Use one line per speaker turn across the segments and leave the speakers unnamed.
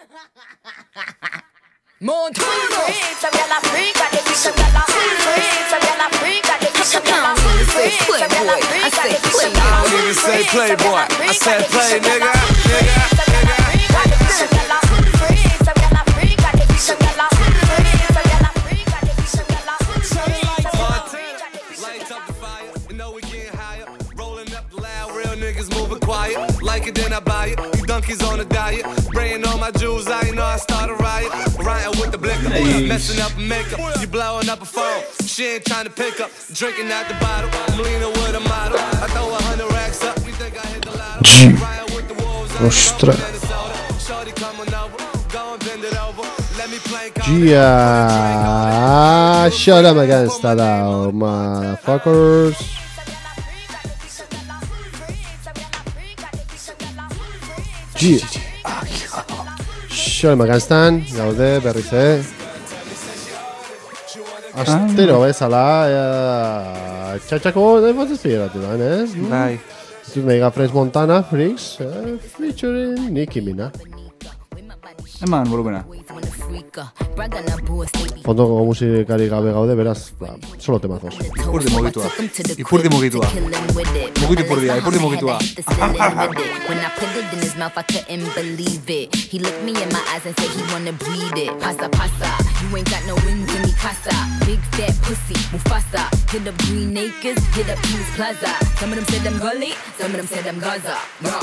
Say playboy, I said play, nigga. Like it, then I buy it. You donkeys on a diet. Spraying on my jewels, I know I start a riot. Riding with the blicker, messing up makeup. You blowing up a phone. She ain't trying to pick up. Drinking out the bottle. I'm leaning with a model. I throw 100 racks up. You think I hit the lotto? Riding with the wolves.
Ostras.
Shorty coming over. Go and bend it over. Let me play.
Yeah. Shut up against that, motherfuckers. Xo emagastan, gaude berriz, Astero bezala, txatxako nahi zazpieratu da, ez?
Bai.
Zut mega French Montana, Freaks, featuring Nicki Minaj.
Eman volumena.
Fondoko musikari gabe gaude, beraz, solo temazos.
Ipurdi mugitua. Ipurdi mugitua.
When I put it in his mouth, I couldn't believe it. He looked me in my eyes and said he wanna breathe it. Pasa, pasa, you ain't got no wings in me casa. Big fat pussy, Mufasa. Hit up Green Acres, hit up Peace Plaza. Some of them said I'm gully, some of them said I'm Gaza.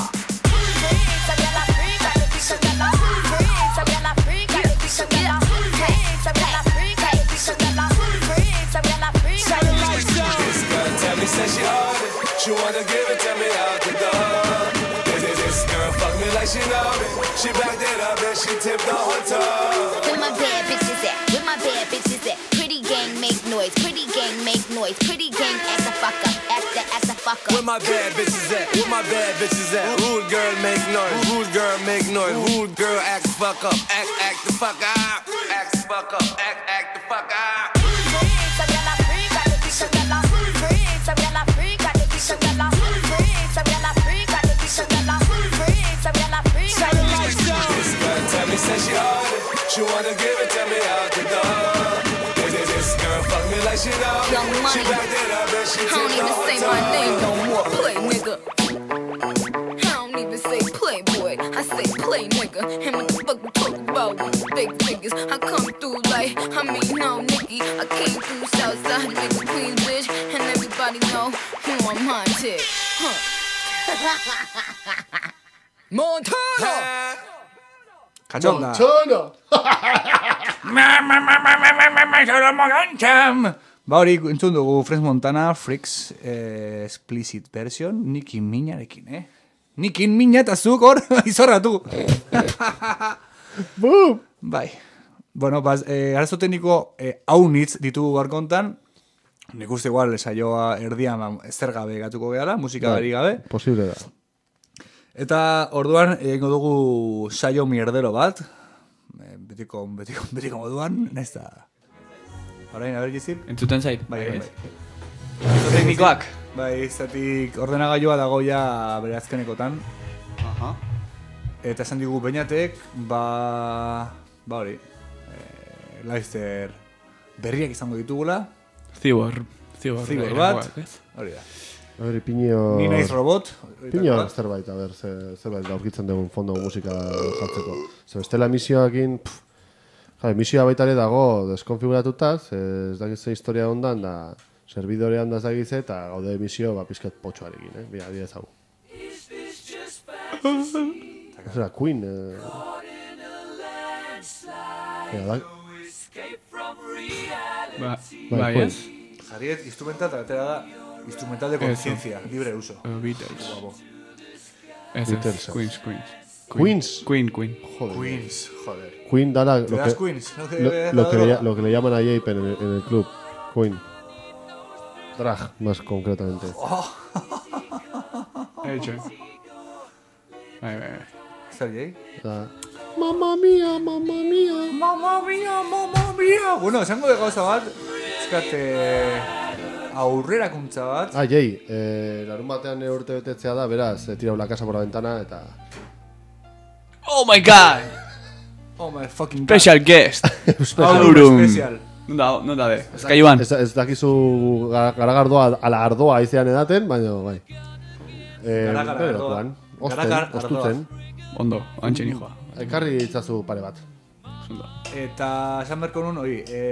She wanna give it to me out the door. This girl fuck me like she know me. She backed it up and she tipped the whole toe.
Where my bad bitches at? Where my bad bitches at? Pretty gang make noise. Pretty gang make noise. Pretty gang act the fuck up. Act the fuck up.
Where my bad bitches at? Where my bad bitches at? Rude girl make noise. Rude girl make noise. Rude girl act the fuck up. Act the fuck up. Act the fuck up. Act the fuck up. She wanna give it to me out the door. This girl fuck me like she know me.
Young Money.
She backed it up and she
I don't
tipped the
even
whole
say
toe.
my name no more. Play, nigga. I don't even say playboy. I say play, nigga. And what the fuck we talk about with the big figures? I come through like, no, Nicki. I came through Southside, nigga, Queens, bitch. And everybody know who I'm haunted.
Montana!
Kachonda. Ba hori, entzun dugu French Montana, Freaks, explicit version, Nicki Minarekin, Nicki Mina eta zuk hor, izorratu.
Boom!
Bai. Bueno, arazo tekniko haunitz ditugu garkontan, nik uste igual saioa erdian ezer gabe gatuko gehala, musika beri gabe.
Posible da.
Eta orduan egingo dugu saio mierdero bat, betiko moduan, nahiz da. Horain, aber Jizil?
Entzuten zait?
Bai.
Teknikoak?
Bai, zatik ordenagailua dago ja bere azkenekotan.
Aha.
Eta esan digu Beñatek, ba hori, Leicester berriak izango ditugula.
Zibor bat.
Hori da.
A ver, Piño...
Ni naiz robot.
Piño zerbait, a ver, zerbait aurkitzen dugun fondo musika jartzeko. Zer, bestela emisioakin... Emisioa baita ere dago deskonfiguratuta, ez dakiz ze historia ondan, da serbidorean da zagize, eta gaude emisio pizkat potxoarekin, Bia, ez hau. Zera, Queen...
Bai, ez?
Jariet, instrumental da, instrumental de conciencia, libre uso.
Beatles.
Beatles.
Queens. Queen.
Joder.
Queen da
Queens,
lo que le llaman a Jape en el club. Queen. Drag, más concretamente.
Hecho. Bai.
¿Zer Jay?
Mamma mia.
Bueno, esango de gauza bat, aurrerakuntza bat.
Jay, larun batean urte betetzea da, beraz, tirau la casa por la ventana, eta...
Oh my god!
Oh my fucking god.
Special guest.
Aurum especial.
No da de. Eskaiuan.
Ez dakizu garagardoa ala ardoa izean edaten, baina bai.
Garagardoa.
Ostutzen.
Ondo, antxe nijoa.
Ekarri itzazu pare bat.
Eta esan berko nun,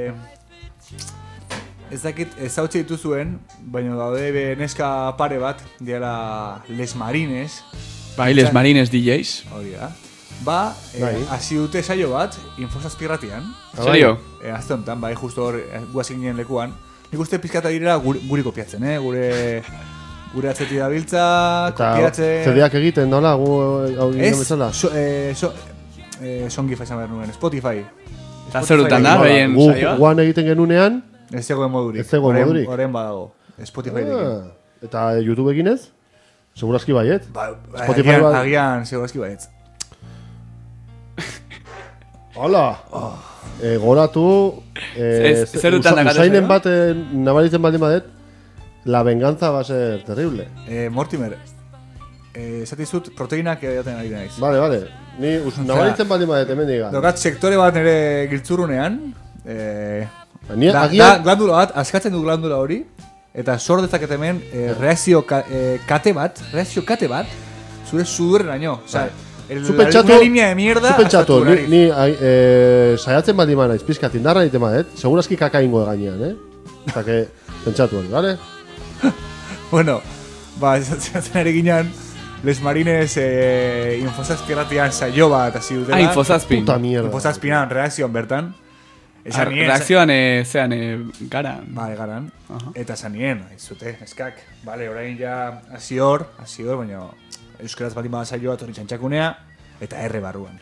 ez dakit ezautze dituzuen, baina daude neska pare bat, diala Les Marines.
Bai, Les Marines DJs.
Hori da. Ba, hasi dute saio bat, Infosazpirratian.
Serio?
Azte honetan, bai, justo hor, guazik nien lekuan. Nik uste pizkata direla guri kopiatzen, gure atzeti dabiltza, kopiatzen...
Eta CD-ak egiten, nola, hau ginen bezala?
Songi faizan behar nuen, Spotify.
Eta zer dutan da, behien saioa?
Guan egiten genunean...
Ez zegoen modurik.
Ez zegoen modurik.
Horren badago, Spotify dekin.
Eta YouTube eginez? Segurazki baiet?
Spotify agian, segurazki baiet.
Hola! Goratu...
Zer dutan da gatu
Usainen bat nabaritzen baldin badet, la venganza va a ser terrible.
Mortimer, esatizut proteinak edaten ari naiz.
Vale. Ni nabaritzen baldin badet, hemen digan.
Dokat sektore bat nire giltzurunean,
agian...
glandula bat, askatzen du glandula hori, eta sor dezaket hemen reakzio kate bat, zure sudurreraino. Osa, una línea de mierda hasta tu nariz.
Ni saiatzen baldin naiz pizkat indarra egiten badet, segurazki kaka ingo gainean, Eta que, pentsatu hori, vale?
Bueno, esatzen ari ginen, Les Marines Infosazpiratian saio bat hasi dutela.
Infosazpin.
Puta mierda.
Infosazpinan reakzioan bertan.
Reakzioan zean garan.
Bai, garan. Eta zanien, aizute, eskak. Bale, orain ja hasi hor, baina euskaraz baldin bada saioa torri txantxakunea, eta erre barruan.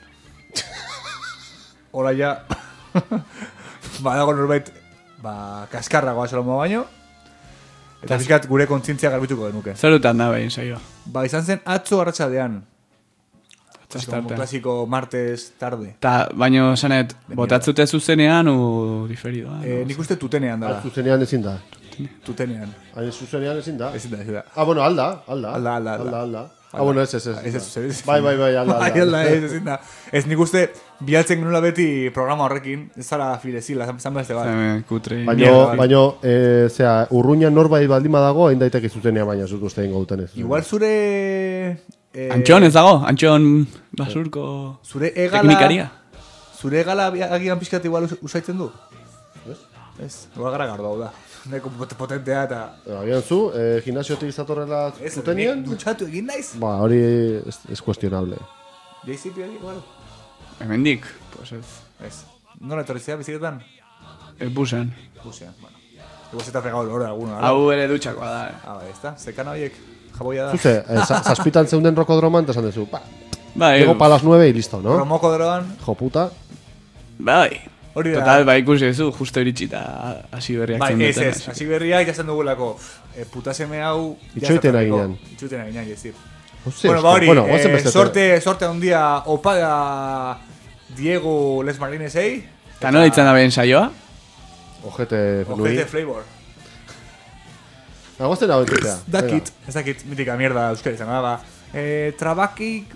Hola ja, badago norbait, kaskarragoa salomo baino, eta fiskat gure kontzientzia garbituko genuke.
Zer dutan da behin saioa?
Izan zen atzo arratsaldean. Como clásico martes tarde.
Ta, baino, sanet, botatzute zuzenean u diferidoa?
Nik uste tutenean dara.
Zuzenean ezin da.
Tutenean.
Hain zuzenean ezin da.
Ezin da.
Bueno, alda. Bueno, ez. Bai, alda.
Ezin da. Ez nik uste bialtzen genula beti programa horrekin, ez zara filezila, zan beste bat.
Kutre.
Baino, urruñan norbait baldin badago, hain daiteke zuzenean baina zut uste ingo duten ez.
Igual zure...
Antxon ez dago? Antxon basurko
zure egala,
teknikaria?
Zure egala agian pixkat igual usaitzen du? Ez, igual gara gardo hau da. Neko potentea eta...
Agian zu, gimnasiotik zatorrela zutenean?
Dutxatu egin naiz?
Ba, hori es cuestionable.
JCP egin,
Hemendik, pues ez.
Ez. Nola etorrizea biziketan?
Busean,
bueno. Igual se te ha pegado el oro alguno.
Hau ere dutxakoa da.
Bai, ez da. Zekana horiek, jaboia da.
Zuze, zazpitan zeunden rokodroman, eta esan dezu,
bai,
llego pa las 9 y listo, ¿no?
Romokodroan.
Jo puta.
Bai.
Hori da.
Total, bai ikusi zu, justo iritsita hasi berriak zen duten.
Bai, ez, hasi berriak jazten dugulako. Putaseme hau...
Itxoiten aginan.
Itxoiten aginan, jezir.
Bueno,
ba hori, sorte handia opa da Diego Les Marinesei.
Eta nola ditzen da behen saioa?
Ojete
flavor.
Agosten hau entzutea.
Ez dakit, mitika mierda euskara izan da. Trabakik...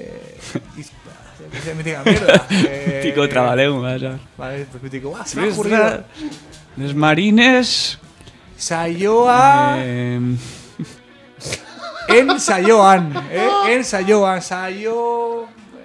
Mitika mierda.
Tiko trabalegun,
Vale, pues mitiko,
Les Marines...
Saioa... Ensaioan, ensaioan, saio...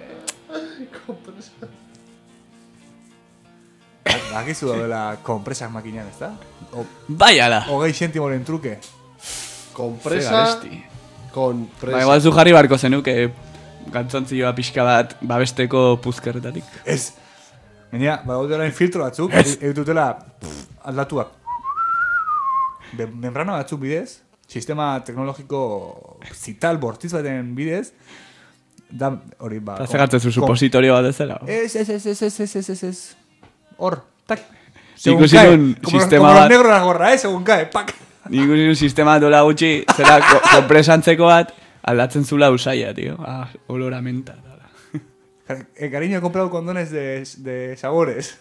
Bakizu dela kompresak makinean, ez da?
Bai ala!
20 zentimoren truke.
Kompresa...
Ba, igual zu jarri barko zenuke gantzontzioa pixka bat babesteko puzkerretatik.
Ez! Gainera, badaudela infiltro batzuk, edututela aldatuak. Membrana batzuk bidez, sistema teknologiko zital bortiz baten bidez, da hori ba...
Eta zegartzen zu supositorio bat ez dela?
Ez. Hor, tak.
Ikusi un sistema bat...
Como negro la gorra, segun cae, pak.
Ikusi un sistema dola gutxi, zera kompresantzeko bat, aldatzen zula usaia, tío. Oloramenta.
Cariño, he comprado condones de sabores.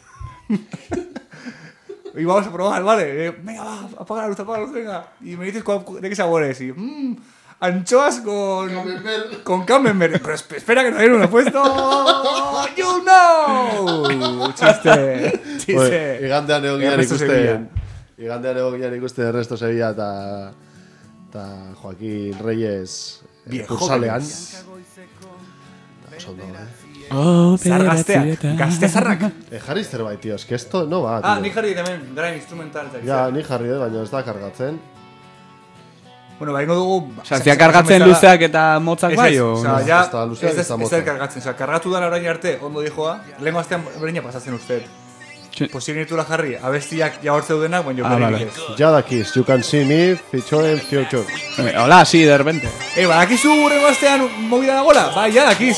Y vamos a probar, vale. Venga, va, apaga la luz, venga. Y me dices de qué sabores. Y, anchoas con camembert. Pero espera que todavía no lo he puesto. You know. Chiste.
Igandean egon gian ikusten Ernesto Sevilla eta Joaquín Reyes kursalean. Oso ondo,
Zargazteak, gaztezarrak.
Jarri zerbait, tío, es que esto no va, tío.
Ah, ni jarri hemen, drive instrumental.
Ja, ni jarri baina ez da kargatzen.
Bueno, baino dugu...
Osa, zia kargatzen luzeak eta motzak bai, o?
Osa, ja,
ez da
kargatzen. Osa, kargatu da orain arte, ondo dijoa, lehenko astean berina pasatzen usted. Posible nitura jarri, abestiak ja hor zeudenak, baina berrinik ez.
Ja dakiz, you can see me, feature future.
Hola, sí, de repente.
Badakizu urrengo astean movida dagoela? Bai, ja dakiz.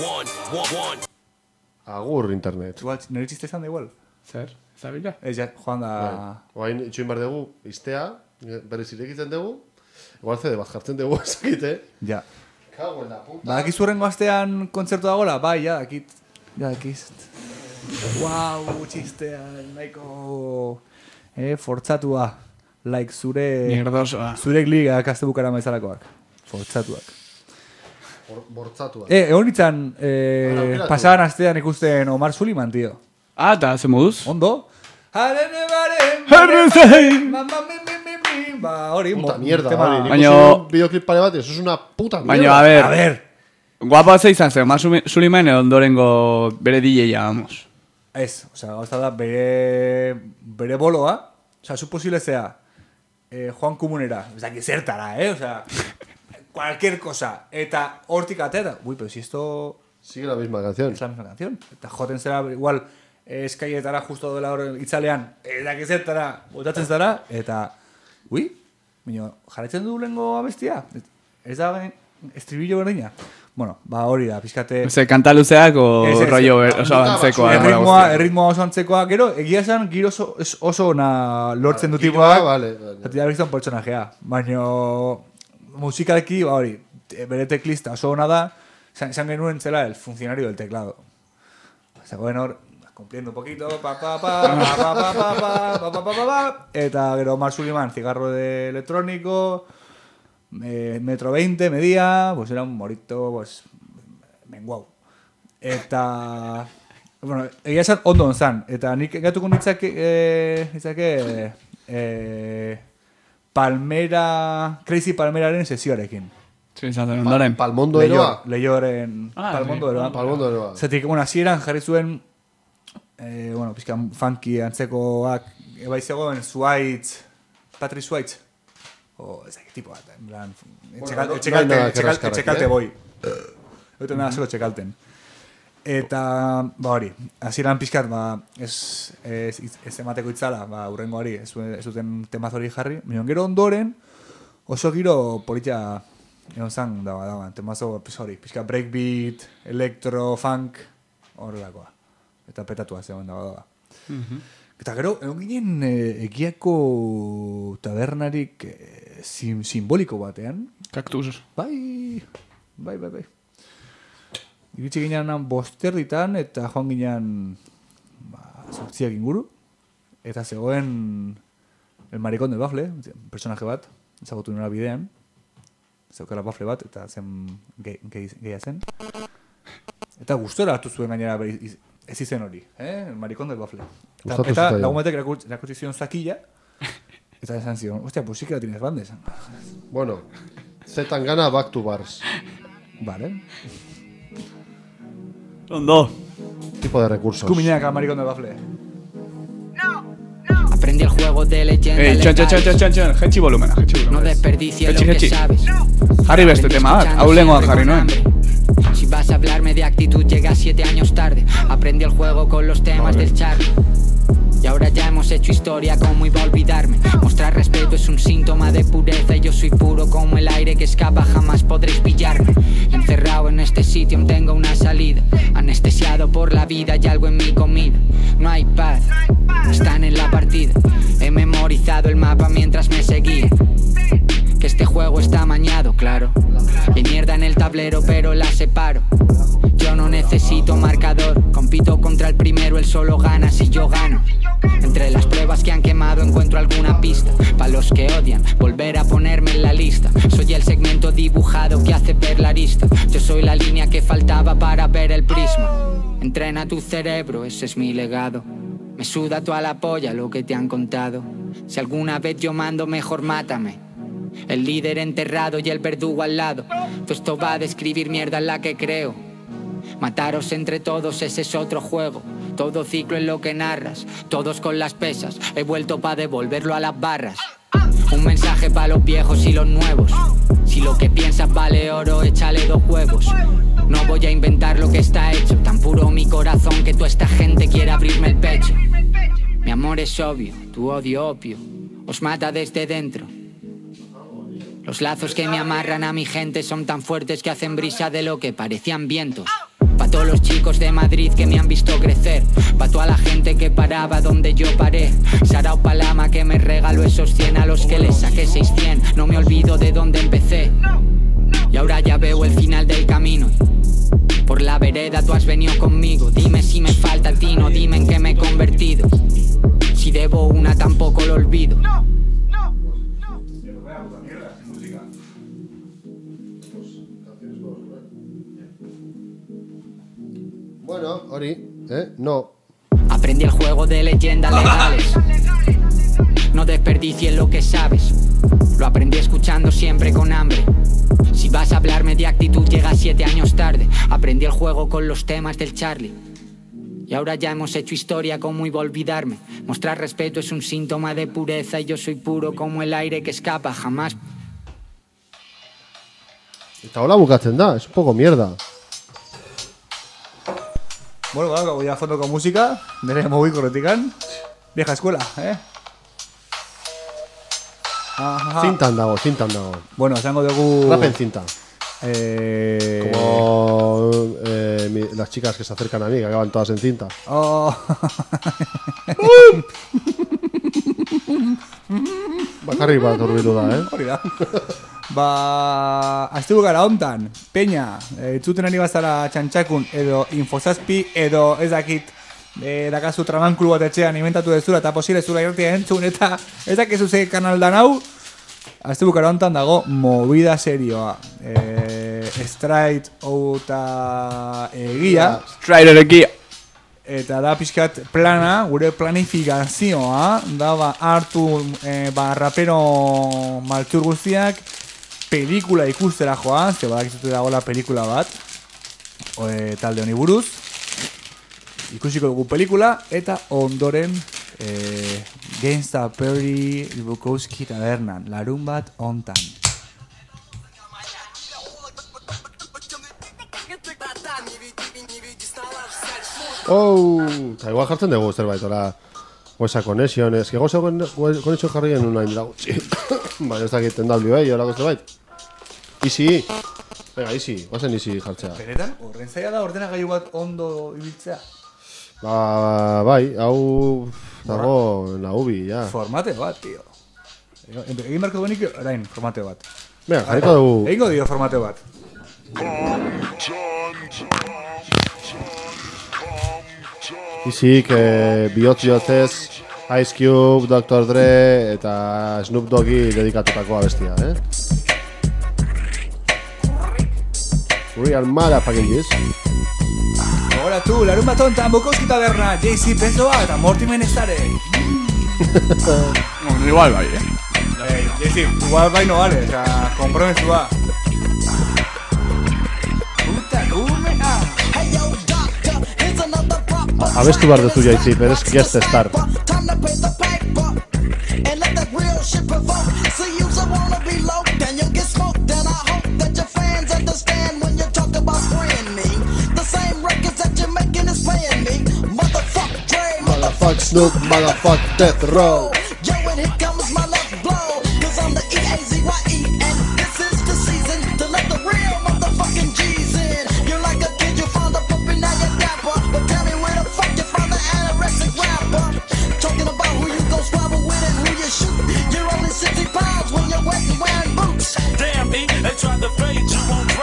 Agur internet.
Igual, nire txiste izan da igual.
Zer, zabila?
Ez, ja, joan da...
Oain, itxoin bar dugu, iztea, berriz irekitzen dugu, igual CD bat jartzen dugu ezakite.
Ja.
Kago en la puta.
Badakizu urrengo astean kontzertu dagoela? Bai, ja dakit. Ja dakiz. Wow, txistea, nahiko... fortzatua. Like zure...
Mierdosoa.
Zure liga kaste bukara maizalakoak. Fortzatuak.
Bortzatuak.
Egon nintzen, pasaban astean ikusten Omar Suliman, tío.
Ah, eta ze moduz?
Ondo? Ba, hori...
Puta mierda, hori.
Baina...
Videoclip pare bat, eso es una puta mierda.
Baina, a ver. Guapa ze izan zen, Omar Suliman ondorengo bere DJ-a, vamos.
Ez, osea, gauza da, bere boloa, osea, zu posible zea, Juan Comunera, ez dakit zertara, osea, cualquier cosa, eta hortik atera, uy, pero si esto...
Sigue la misma canción.
Es la misma canción. Eta joten zera, igual, eskaietara justo dela hor itzalean, ez dakit zertara, botatzen zara, eta, ui, baina, jarretzen du lengo abestia? Ez da estribillo berdina? Bueno, ba hori da, pizkate...
Ose, kanta luzeak o rollo oso antzekoa.
Erritmoa oso antzekoa, gero, egia esan, giro oso ona lortzen du tipoa.
Vale.
Eta da biztan pertsonajea. Baina, musikalki, ba hori, bere teklista oso ona da, esan genuen zela el funcionario del teclado. Zagoen hor, cumpliendo un poquito, eta gero Omar Suliman, cigarro de electrónico... metro 20 medía, pues era un morito, pues menguau. Eta bueno, egia esan ondo onzan, eta nik gatuko nitzake Crazy Palmeraren sesioarekin.
Sí, izan zen ondoren.
Palmondo eroa.
Leioren Palmondo eroa. Zetik, bueno, asieran jarri zuen bueno, pizkan funky antzekoak bai zegoen Zuaitz, Patrick Zuaitz. O ese tipo bat, en plan, etxekalte boi. Euten da, zelo txekalten. Eta, ba hori, hasieran pizkat, ba, ez emateko itzala, ba, urrengoari, ez duten temaz hori jarri. Minon gero ondoren, oso giro politia egon zan, dagoa, temazo, hori, pizkat breakbeat, electro, funk, horrelakoa. Eta petatua zegoen dagoa. Eta gero, egon ginen egiako tabernarik simboliko batean.
Kaktus.
Bai. Iritsi ginen bosterditan eta joan ginen zortziak inguru. Eta zegoen el maricón del bafle, personaje bat, ezagutu nora bidean. Zeukala bafle bat, eta zen gehia zen. Eta gustora hartu zuen gainera ez izen hori, el maricón del bafle. Eta lagumetek erakutsi zion zakilla, eta esan zion, hostia, pues sí que la tienes grande.
Bueno, Zetangana back to bars.
Vale.
Ondo.
Tipo de recursos.
Kumineak al maricón del bafle.
Aprendí el juego de leyenda.
Chan, jetxi volumena.
No desperdicies lo que sabes.
Jarri beste tema bat, hau lengoan jarri noen.
Si vas a hablarme de actitud, llegas 7 años tarde. Aprendí el juego con los temas del charme. Y ahora ya hemos hecho historia, ¿cómo iba a olvidarme? Mostrar respeto es un síntoma de pureza y yo soy puro como el aire que escapa, jamás podréis pillarme. Encerrado en este sitio tengo una salida, anestesiado por la vida y algo en mi comida. No hay paz, están en la partida. He memorizado el mapa mientras me seguía. Que este juego está amañado, claro. Y hay mierda en el tablero pero la separo. Yo no necesito marcador, compito contra el primero, él solo gana si yo gano. Entre las pruebas que han quemado encuentro alguna pista. Pa' los que odian, volver a ponerme en la lista. Soy el segmento dibujado que hace ver la arista. Yo soy la línea que faltaba para ver el prisma. Entrena tu cerebro, ese es mi legado. Me suda toda la polla lo que te han contado. Si alguna vez yo mando, mejor mátame. El líder enterrado y el verdugo al lado. Todo esto va a describir mierda en la que creo. Mataros entre todos, ese es otro juego. Todo ciclo en lo que narras, todos con las pesas. He vuelto pa' devolverlo a las barras. Un mensaje pa' los viejos y los nuevos. Si lo que piensas vale oro, échale 2 huevos. No voy a inventar lo que está hecho. Tan puro mi corazón que toda esta gente quiere abrirme el pecho. Mi amor es obvio, tu odio opio. Os mata desde dentro. Los lazos que me amarran a mi gente son tan fuertes que hacen brisa de lo que parecían vientos. Pa' todos los chicos de Madrid que me han visto crecer. Pa' toda la gente que paraba donde yo paré. Sarao Palama que me regaló esos 100 a los que les saqué 600. No me olvido de dónde empecé. Y ahora ya veo el final del camino. Por la vereda tú has venido conmigo. Dime si me falta tino, dime en qué me he convertido. Si debo una tampoco lo olvido.
Bueno, Ori, no.
Aprendí el juego de leyendas legales. No desperdicies lo que sabes. Lo aprendí escuchando siempre con hambre. Si vas a hablarme de actitud llegas 7 años tarde. Aprendí el juego con los temas del Charlie. Y ahora ya hemos hecho historia, ¿cómo iba a olvidarme? Mostrar respeto es un síntoma de pureza. Y yo soy puro como el aire que escapa, jamás.
Eta hola bukatzen da, es un poco mierda.
Bueno, voy a fondo con música. Nere mugiko retikan. Vieja escuela, Ajá.
Zintan dago.
Bueno, esango dugu...
Rapen zinta. Como las chicas que se acercan a mí, que acaban todas en cinta.
Oh.
Bakarrik bat urbilu da,
Hori da. Aztu gara hontan, Peña, itzuten ari bazara txantxakun, edo Infosazpi, edo ez dakit, dakazu tramankulu bat etxean inventatu dezula, eta posible zula irratia entzun, eta ez dakizu ze kanal dan hau, aztu gara hontan dago movida serioa. Straight outa egia.
Straight egia.
Eta da pixkat plana, gure planifikazioa, da hartu rapero maltzur guztiak, pelikula ikustera joan, ze badakizute dagoela pelikula bat, talde honi buruz, ikusiko dugu pelikula, eta ondoren Gangsta Perry Bukowski tabernan, larun bat ontan.
Eta igual jartzen dugu zerbait, hola, Wesa Connection, ez que Wesa Connection jarri genuen nahi dago, baina ez dakit NWA, hola zerbait. Easy, venga, easy, guazen easy jartzea.
Benetan, horren zaila da ordenagailu bat ondo ibiltzea?
Bai, hau dago en la ubi, ja.
Formate bat, tío. Egin barko duenik orain, formate bat.
Venga, jarriko dugu.
Egingo dio formate bat.
Izik, bihotz-bihotzez, Ice Cube, Dr. Dre eta Snoop Doggi dedikatutako abestia, Real motherfucking this.
Ahora tú, larun bat ontan, Bukowski taberna, JC Pesoa eta Morty Menezare.
Igual bai,
JC, igual bai no vale, o sea, kompromesua.
Abestu behar duzu jaizi, berez guest star. Motherfuck Snoop, motherfuck Death Row. Yo, and here comes my left blow, 'cause I'm the E-A-Z-Y-E, and this is the season to let the real motherfucking G's in. You're like a kid, you found a puppy, now you're dapper, but tell me where the fuck you found the anorexic rapper. Talking about who you go squabble with and who you shoot. You're only 60 pounds when you're wet and wearing boots. Damn, E, they tried to fade you on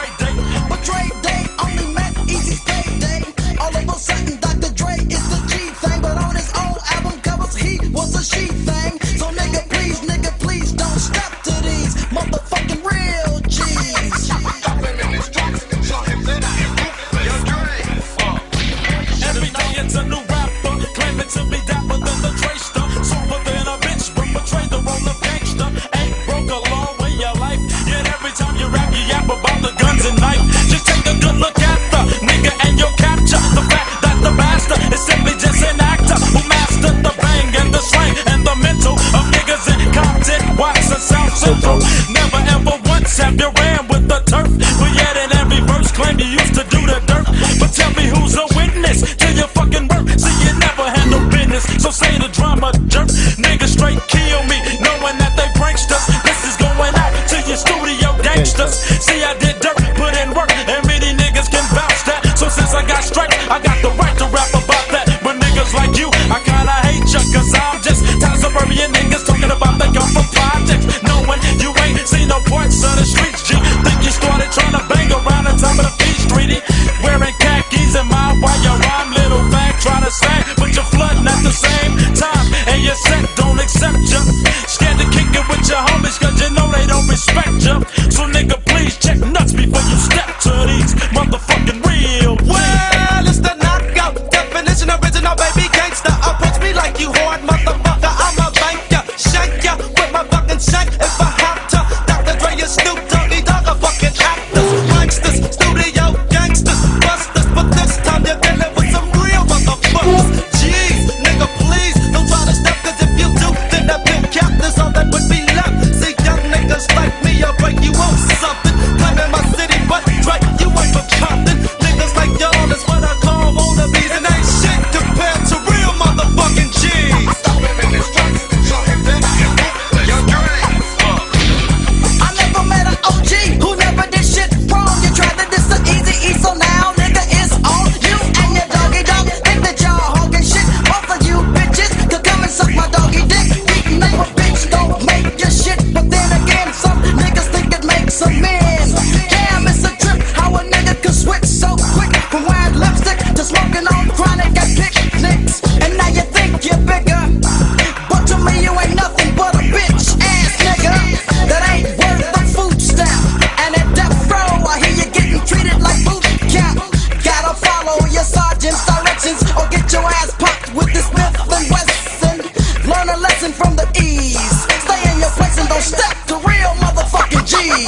to smoking on chronic at picnics. And now you think you're bigger, but to me you ain't nothing but a bitch ass nigga that ain't worth the food stamp. And at death row I hear you getting treated like boot camp. Gotta follow your sergeant's directions or get your ass popped with this Smith & Wesson. Learn a lesson from the E's. Stay in your place and don't step to real motherfucking G's.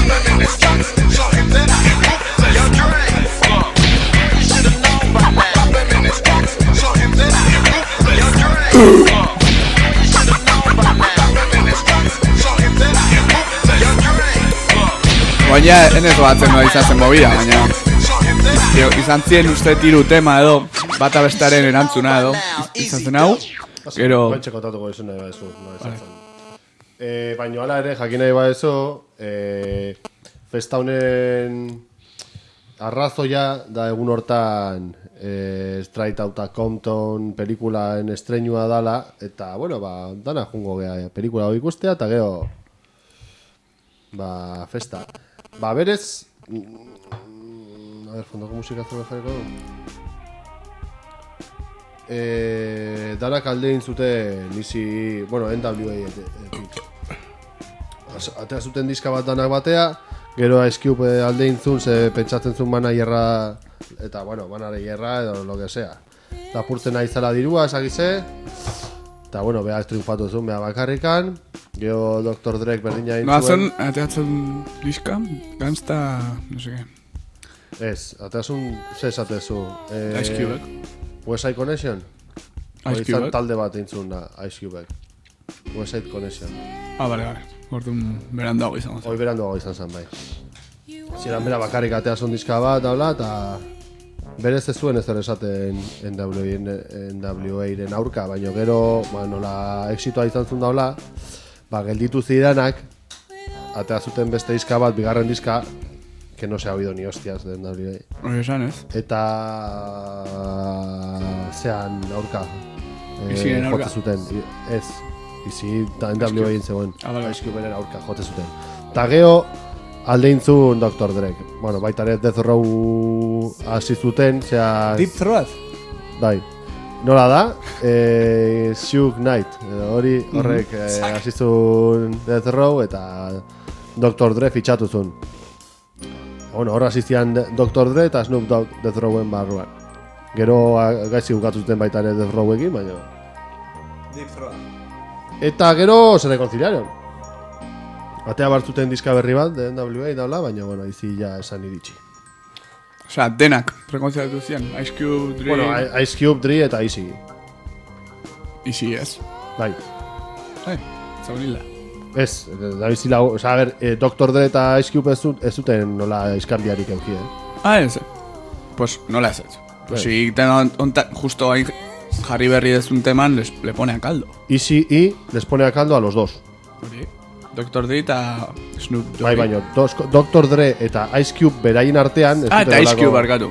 Baina, enez batzen noa izan zen movida, baina izan zien uste tiru tema edo, bata bestaren erantzuna edo, izan zen hau, gero...
Bantxe kontatuko izan nahi badezu, baina hala ere, jakin nahi badezu, festa honen arrazoia da egun hortan Straight Outta Compton pelikulaen estreinua dala, eta, bueno, dana jungo gea pelikula hori ikustea, eta gero, festa. Berez, a ver, fondoko musika zuen jarriko du. Danak aldein zuten izi, bueno, NWA atea zuten diska bat danak batea, gero Ice Cube aldein zuen, ze pentsatzen zuen managerra, eta, bueno, managerra edo lo que sea. Eta purtzen nahi zala dirua, esakize, eta, bueno, beha triunfatu zuen, beha bakarrikan, gero Dr. Drake berdina dintzuen.
Noazen, ateatzen diska, Gangsta, no sé qué.
Ez, ateazun, ze esatezu?
Ice Cube.
West Side Connection?
Ice Cube.
Talde bat dintzun da, Ice Cube. West Side Connection.
Bale. Orduan beranduago izan zen.
Hoi beranduago izan zen, bai. Ziren bera bakarrik ateazun diska bat, eta berez ez zuen ez zer esaten NWA-ren aurka, baina gero, nola exitoa izan zuen daula, gelditu zidanak, atea zuten beste diska bat, bigarren diska, que no se ha oído ni hostias de NWA.
Hori esan ez?
Eta zean aurka.
Iziren aurka?
Jote zuten, ez. Izi NWA egin zegoen. Ice Cuberen aurka jote zuten. Ta gero aldein zuen Dr. Drake. Bueno, baita ere Death Row hasi zuten, zea...
Deep Throat?
Bai. Nola da? Suge Knight. Hori horrek hasi zuen Death Row eta Dr. Dre fitxatu zuen. Bueno, horra asistian Dr. Dre eta Snoop Dogg Death Rowen barruan. Gero gaitzi bukatu zuten baita ere Death Rowekin, baina...
Deep Throat.
Eta gero se reconciliaron. Atea bartzuten diska berri bat de NWA daula, baina, bueno, izi ja esan iritsi.
Osea, denak reconciliatu zian. Ice Cube, Dre...
Bueno, Ice Cube, Dre eta Easy.
Easy ez.
Bai.
Zaunila.
Ez, da bizila, oza, a ver, Dr. Dre eta Ice Cube ez zuten nola iskanbiarik euki,
Ez. Pues nola ez ez. Pues si justo hain jarri berri dezun teman, le pone a caldo.
Easy y les pone a caldo a los dos.
Hori. Dr. Dre eta Snoop Dogg.
Bai, baina, Dr. Dre eta Ice Cube beraien artean...
Eta Ice Cube barkatu.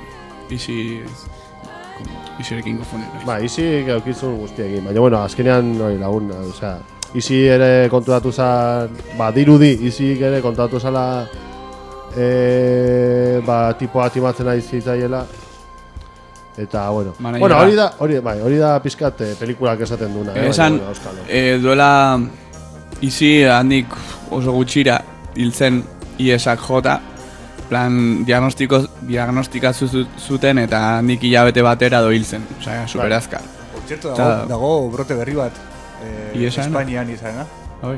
Easyrekin konfundir.
Ba, Easy gaukizun guztiekin. Baina, bueno, azkenean lagun, osea... Easy ere konturatu zan... dirudi, Easy ere konturatu zala... tipoa timatzen ari zitzaiela. Eta, bueno... Bueno, hori da pizkat pelikulak esaten duna.
Esan, duela... Easy handik oso gutxira hiltzen IESak jota, plan diagnostikatu zuten eta handik hilabete batera do hiltzen, osea, superazkar.
Por cierto, dago brote berri bat Espainian izan,
Bai.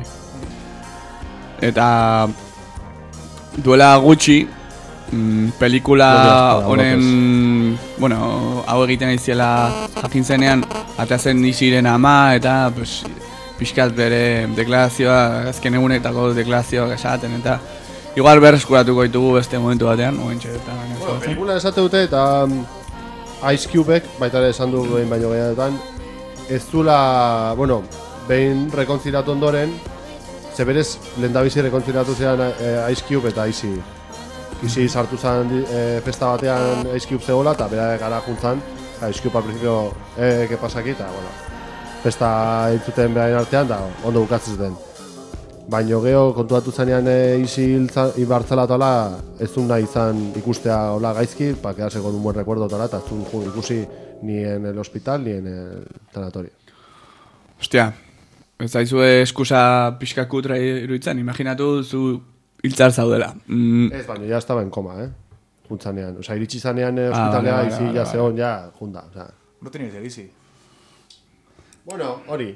Eta duela gutxi pelikula honen, bueno, hau egiten aiziela jakin zenean, ateazen Easyren ama eta, pues, pixkat bere deklarazioa, azken egunetako deklarazioak esaten, eta igual berreskuratuko ditugu beste momentu batean,
bueno, pelikula esate dute, eta Ice Cubek, baita ere esan du behin baino gehiagotan, ez dula, bueno, behin rekontzilatu ondoren, ze berez lehendabizi rekontzilatu zean Ice Cube eta Easy. Easy sartu zen festa batean Ice Cube zegoela, eta bera gara juntzan, Ice Cube al principio, que pasa aquí, eta, bueno, festa entzuten beharen artean, da ondo bukatzen zuten. Baina geho kontuatu zanean isi ibartzela tola, ez du nahi izan ikustea hola gaizki, para quedarse con un buen recuerdo tola, eta ez du ikusi ni en el hospital ni en el tanatorio.
Hostia, ez daizue eskusa pixka kutra iruditzen, imaginatu zu hiltzar zaudela.
Ez, baina ya estaba en coma, juntzanean. Osa, iritsi zanean hospitalea, izi ya zeon, ja, junda. O sea.
No tenías el easy.
Bueno, hori.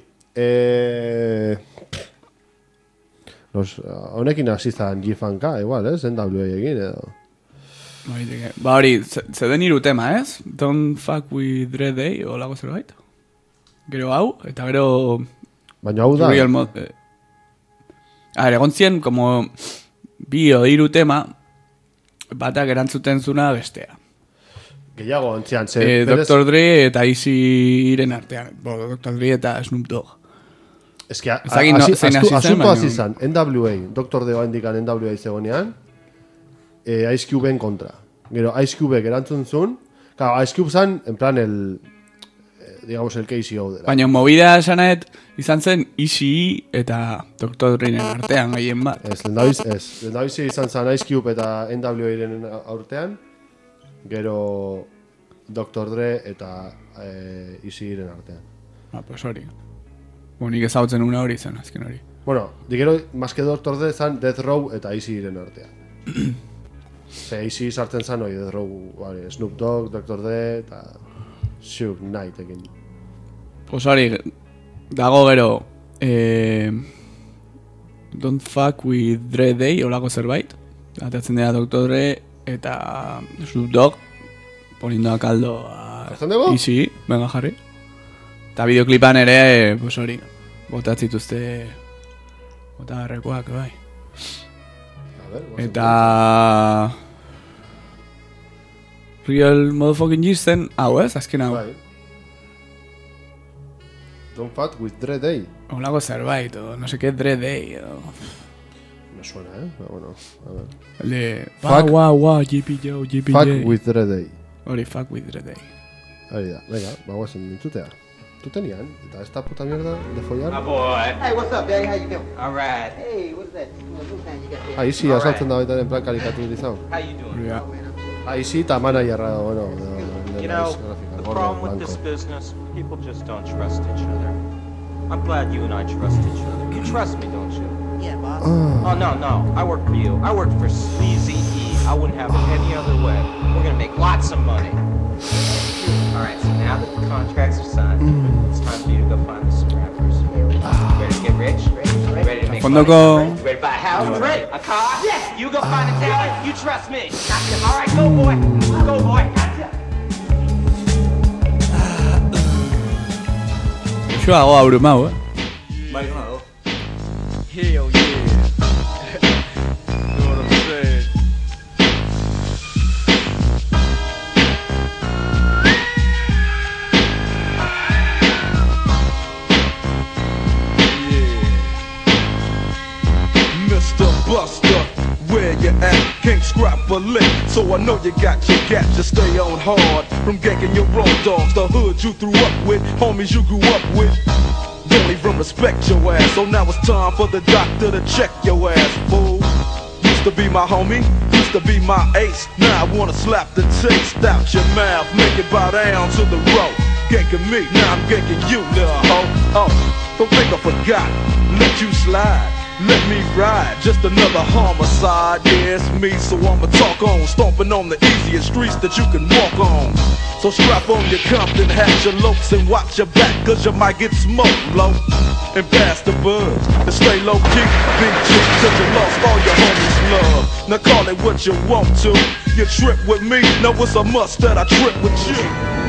Honekin asistan G-Funka, igual, NWA egin edo.
Ba hori, zeuden hiru tema, ez? Don't fuck with Dre Day, olago zerbait? Gero hau, eta gero...
Baina hau da...
Real mod... egon zien, como... Bi o hiru tema, batak erantzuten zuna bestea.
Gehiago, ontzian,
Dr. Dre eta Eazy-ren artean. Dr. Dre eta Snoop Dogg.
Ez que, asunto hasi zan, NWA, Dr. Dre indikan NWA zegonean, Ice Cubeen kontra. Gero, Ice Cube erantzun zuen, claro, Ice Cube zan, en plan, digamos, el KCO dela.
Baina, movida esanet, izan zen Eazy eta Dr. Dre-ren artean, gehien bat.
Lehendabizi izan zen Ice Cube eta NWA-ren artean, gero Dr. Dre eta Eazy-ren artean.
Pues hori. Nik ezautzen una hori zen, azken hori.
Bueno, digero, más que Dr. Dre zan Death Row eta Eazy-ren artean. Eazy sartzen zan hori Death Row, Snoop Dogg, Dr. Dre eta Suge Knight ekin.
Pues hori, dago gero Don't fuck with Dre Day, olako zerbait. Atatzen dira Dr. Dre eta Snoop Dogg poniendo a caldo a Eazy, venga jarri. Eta bideoklipan ere, pues hori, botatzituzte botagarrekoak, bai. Eta... Real motherfucking G's zen, hau ez, azken hau.
Don't fuck with Dre Day.
Olako zerbait, o no sé qué Dre Day, o...
Me suena, pero bueno, a ver.
El de... Wow, JPJ.
Fuck with Dre Day.
Hori, fuck with Dre Day.
Ahí da, venga, vamos a entzutea. ¿Tú tenían? ¿Esta puta mierda de follar?
My boy.
Hey, what's up, Daddy? How you doing?
All right.
Hey, what's that? You got there?
Ahí sí, asaltzen da baita en plan karikaturizado.
How you doing?
Yeah.
Ahí sí, está managerra, bueno.
You know, the problem with this business, people just don't trust each other. I'm glad you and I trust each other. You trust me, don't you?
Yeah, boss.
Oh, no. I work for you. I work for Sleazy E. I wouldn't have it any other way. We're gonna make lots of money. All right, so now that the contracts are signed, it's time for you to go find the scrappers. Ready to get rich? Ready to make money? Ready to buy a house? A car? Yeah. You go find a talent. You trust me. All right, go, boy. Go, boy.
Yo hago abrumado,
Bai, no dago.
Hell yeah. Know what I'm saying?
Mr. Buster, where you at? Can't scrap a lick, so I know you got your gap. Just stay on hard from ganking your road dogs. The hood you threw up with, homies you grew up with. Don't even respect your ass, so now it's time for the doctor to check your ass, fool. Used to be my homie, used to be my ace. Now I wanna slap the taste out your mouth, make it bow down to the road. Ganking me, now I'm ganking you, little hoe. Oh, don't think I forgot, let you slide. Let me ride, just another homicide. Yeah, it's me, so I'ma talk on. Stomping on the easiest streets that you can walk on. So strap on your Compton hat, your lopes, and watch your back, cause you might get smoked low. And pass the buzz, and stay low key. Big chick, cause you lost all your homies' love. Now call it what you want to. You trip with me, know it's a must that I trip with you.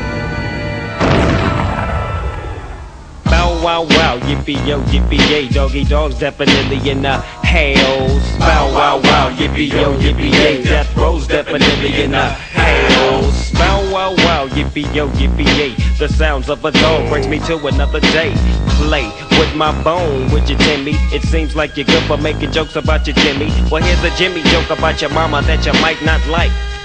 Bow wow, yippee yay, doggy dogs definitely in the house. Bow wow, yippee yay, death row's definitely in the house. Bow wow, yippee yay, the sounds of a dog brings me to another day. Play with my bone, would you Timmy? It seems like you're good for making jokes about your Jimmy. Well, here's a Jimmy joke about your mama that you might not like.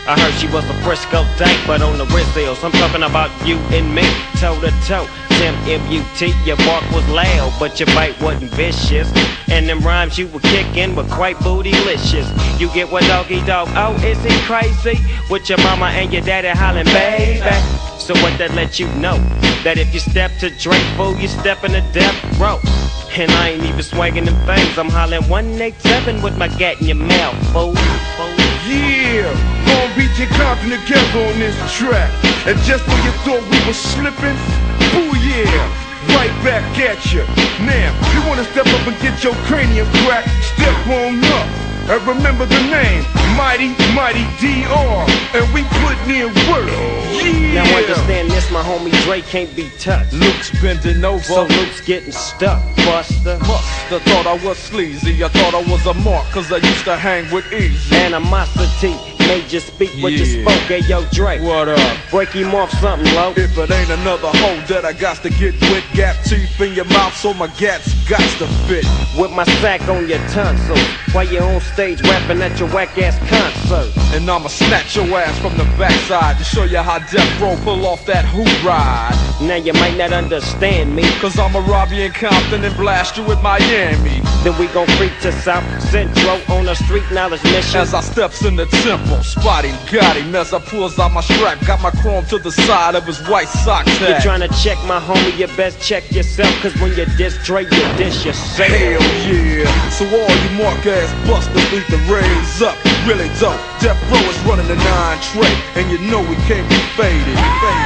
I heard she was a Frisco dyke, but on the wrist deals. I'm talking about you and me, toe to toe. Tim M.U.T. Your bark was loud, but your bite wasn't vicious. And them rhymes you were kicking were quite bootylicious. You get what, doggy dog? Oh, is he crazy? With your mama and your daddy hollering, baby. So what that let you know? That if you step to Drake, fool, you step in the death row. And I ain't even swinging them things. I'm hollering 187 with my gat in your mouth, fool.
Yeah, Long Beach and Compton together on this track. And just when you thought we were slipping, booyah, right back at you. Now, you wanna step up and get your cranium cracked, step on up. And remember the name, Mighty DR. And we putting in work. Yeah.
Now understand this, my homie Dre can't be touched.
Luke's bending over,
so Luke's getting stuck, Buster.
Musta thought I was sleazy, I thought I was a mark, cause I used to hang with Easy.
Animosity made you speak what you spoke. Hey yo Dre,
what up?
Break him off something low.
If it ain't another hoe that I got to get with, gap teeth in your mouth so my gats got to fit.
With my sack on your tonsil, while you on stage rapping at your whack ass concert.
And I'ma snatch your ass from the backside to show you how Death Row pull off that hoop ride.
Now you might not understand me,
cause I'ma rob you in Compton and blast you in Miami.
Then we gon' creep to South Central on a street knowledge mission.
As I steps in the temple, spot him, got him. As I pulls out my strap, got my chrome to the side of his white sock tag.
You tryna check my homie, you best check yourself, cause when you diss Dre, you diss yourself.
Hell yeah, so all you mark ass busters need to raise up. Really dope, Death Row is running the 9 tray, and you know we can't be faded.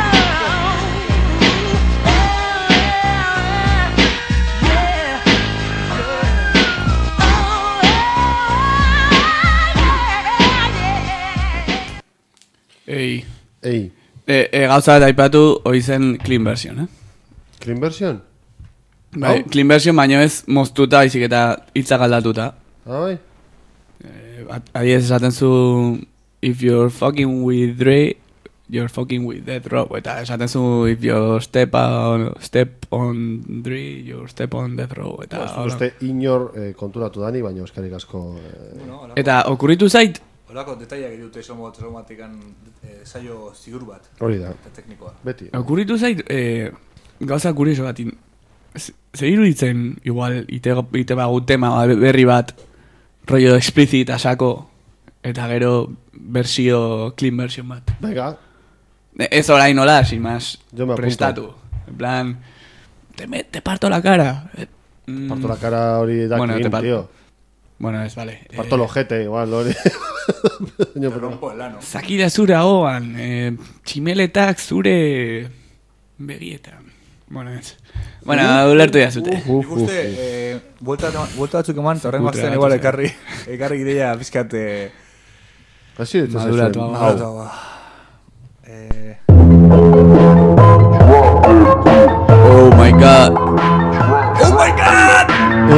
Ei. Gauza bat aipatu hori zen clean version,
Clean version?
Bai, clean version baino ez moztuta, baizik eta hitzak aldatuta.
Bai?
Adiez esaten zu, if you're fucking with Dre, you're fucking with Death Row. Eta esaten zu, if you step on Dre, you step on Death Row.
Uste inor konturatu dani, baina euskarik asko...
Eta okurritu zait,
Horako detaiak ditute somatikan saio zigur bat.
Hori da.
Teknikoa.
Beti.
Okurritu zait, gauza kurioso bat, zer iruditzen, igual, ite bagut tema berri bat, rollo explicit asako, eta gero versio clean version bat.
Venga.
Ez orain nola, sin más,
Yo me
prestatu. En plan, te parto la cara.
Parto la cara hori da
bueno,
clean, tío.
Bueno, ez, vale.
Parto el ojete, igual, hori.
Te rompo el ano.
Zakira zure ahoan, tximeletak zure begietan. Bueno, ez. Bueno, ulertu jazute.
Nik uste, vuelta batzuk eman, eta horren bazten igual ekarri ideia bizkat...
Asi,
maduratu hau. Oh my god.
Oh my god!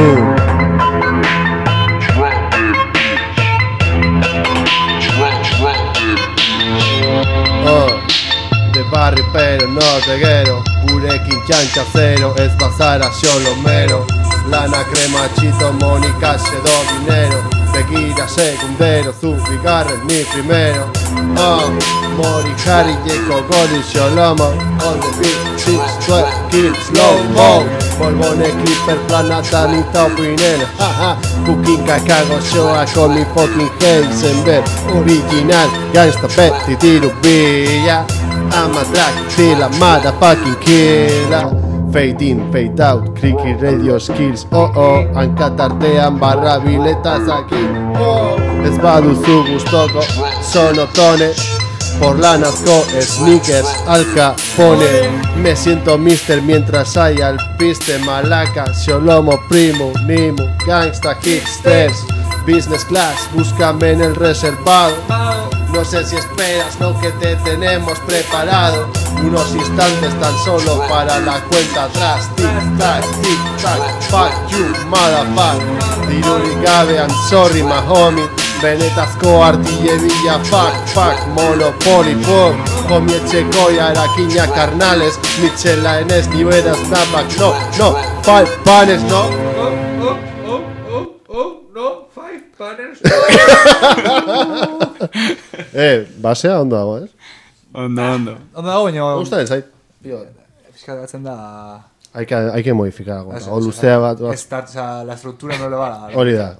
De barrio pero no reguero, gurekin txantxa zero, ez bazara xolomero. Lana crema chito, Mónica edo dinero, begira segundero, zu bigarren mi primero. Mori jarri jeko gori xolomo, on the beat, 6, 12, kill slow mo. Polvone clipper planata nita opinel, haha. Kukinka kago shoa con mi fucking Heisenberg, original, gangsta petti tiru billa. I'm a drag till a motherfucking killer. Fade in, fade out, creaky radio skills. Hankatartean barra biletas aquí. Ez baduzu gustoko sonotone, porlanazko sneakers al Capone. Me siento mister mientras hay alpiste, malaca, xolomo, primo, nimu, gangsta, hipsters. Business class, búscame en el reservado. No sé si esperas lo que te tenemos preparado. Unos instantes tan solo para la cuenta atrás. Tic-tac, tic-tac, fuck you, motherfucker. Diruri gabe, I'm sorry, my homie. Benetazko artillevilla, fuck, monopoly, fuck. Komietxekoia, erakina, carnales. Michela, enez, niberas, napak, no, 5 panes, no.
No, 5 panes.
Basea ondo dago, ez?
Ondo.
Ondo dago, baina...
Gustatzen zait.
Fiskatatzen da...
Hay que modificar algo. O luzea bat...
La estructura no le va...
Hori da.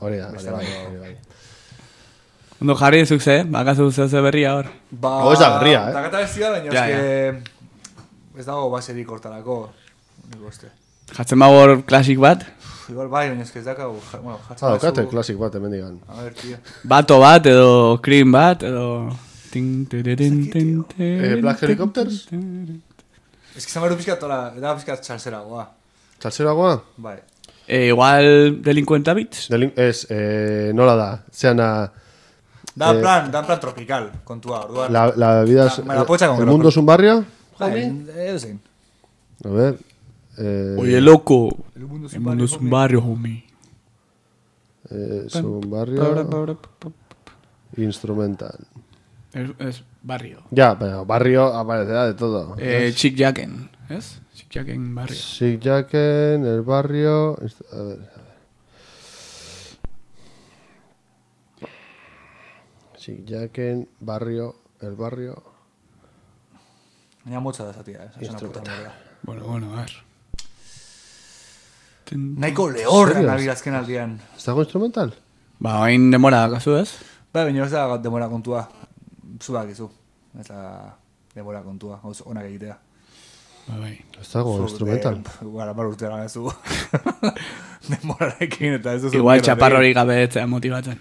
Ondo jarri zuk ze, bakazu ze berria hor.
Ez da berria,
Dakata bestia, baina eske... Ez dago baserik hortarako.
Jatzen hor klasik bat?
Igual bai, baina eske ez dakau...
Daukate klasik bat, hemen digan.
A ver, tío.
Bato bat, edo cream bat, edo...
Black Helicopters?
Ez que zamaru pizkat tola, da pizkat txalzeragoa.
Txalzeragoa?
Bai.
Igual delincuenta bits?
Ez, nola da. Zeana...
Da plan tropical, kontua, orduan.
La vida es... El mundo es un barrio?
Edo zein.
A ver...
Oye, loco. El mundo es un barrio, homie.
Es un barrio... Instrumental.
Es barrio.
Ya, pero barrio aparecerá de todo.
Chick Jacken, ¿es? Chick Jacken barrio.
Chick Jacken, el barrio... A ver. Chick Jacken, barrio, el barrio...
Baina motza da zatia, es una puta mierda.
Bueno, a ver.
Nahiko lehorra nabil azken aldian.
Ez dago instrumental?
Ba, hain demora kasu ez?
Ba, baina ez da demora kontua. Zubak izu. Ez da demora kontua. Onak egitea.
Bai.
Ez dago instrumental.
Gara, mar urte gara zu. Demorarekin eta ez duzu.
Igual txaparrorik gabe etzea motibatzen.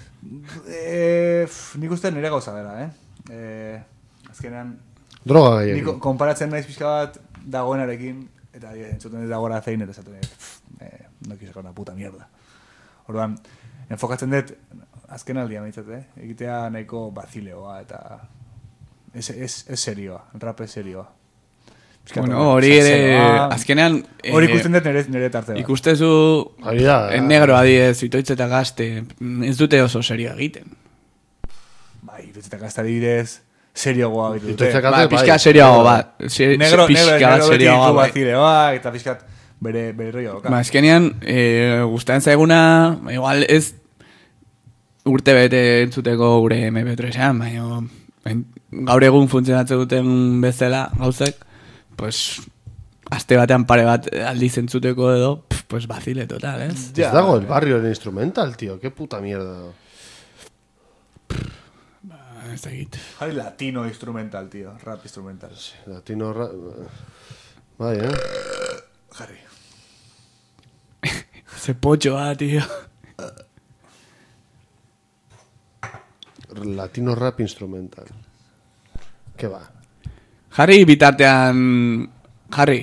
Nik uste nire gauza dela, azkenean...
Droga gehiagin.
Nik konparatzen naiz pixka bat dagoenarekin, eta entzuten ez dagoera zein, eta esaten no quiero sacar una puta mierda. Orduan, enfokatzen dut, azken aldia maitzat, egitea nahiko bazileoa, eta ez serioa, rap ez serioa.
Bueno, hori ere, azkenean...
Hori ikusten dut nire tartea.
Ikustezu negro adiez, itoitz eta gazte, ez dute oso serio egiten.
Bai, itoitz eta gazte adibidez, serioagoa egiten dute.
Pixka serioago bat.
Negro beti bazileoa, eta pixkat bere rollo.
Ba, azkenean, gustatzen zaiguna, igual ez urte bete entzuteko gure MP3-ean, baina gaur egun funtzionatzen duten bezala gauzek, pues, aste batean pare bat aldiz entzuteko edo, pues bazile total, ez?
Ez dago el barrio en instrumental, tío, qué puta mierda.
Ez egit.
Jarri latino instrumental, tío, rap instrumental.
Sí, latino rap... Bai,
Jarri.
Ese pochoa, tío.
Latino rap instrumental. ¿Qué va?
Jarri bitartean... Jarri.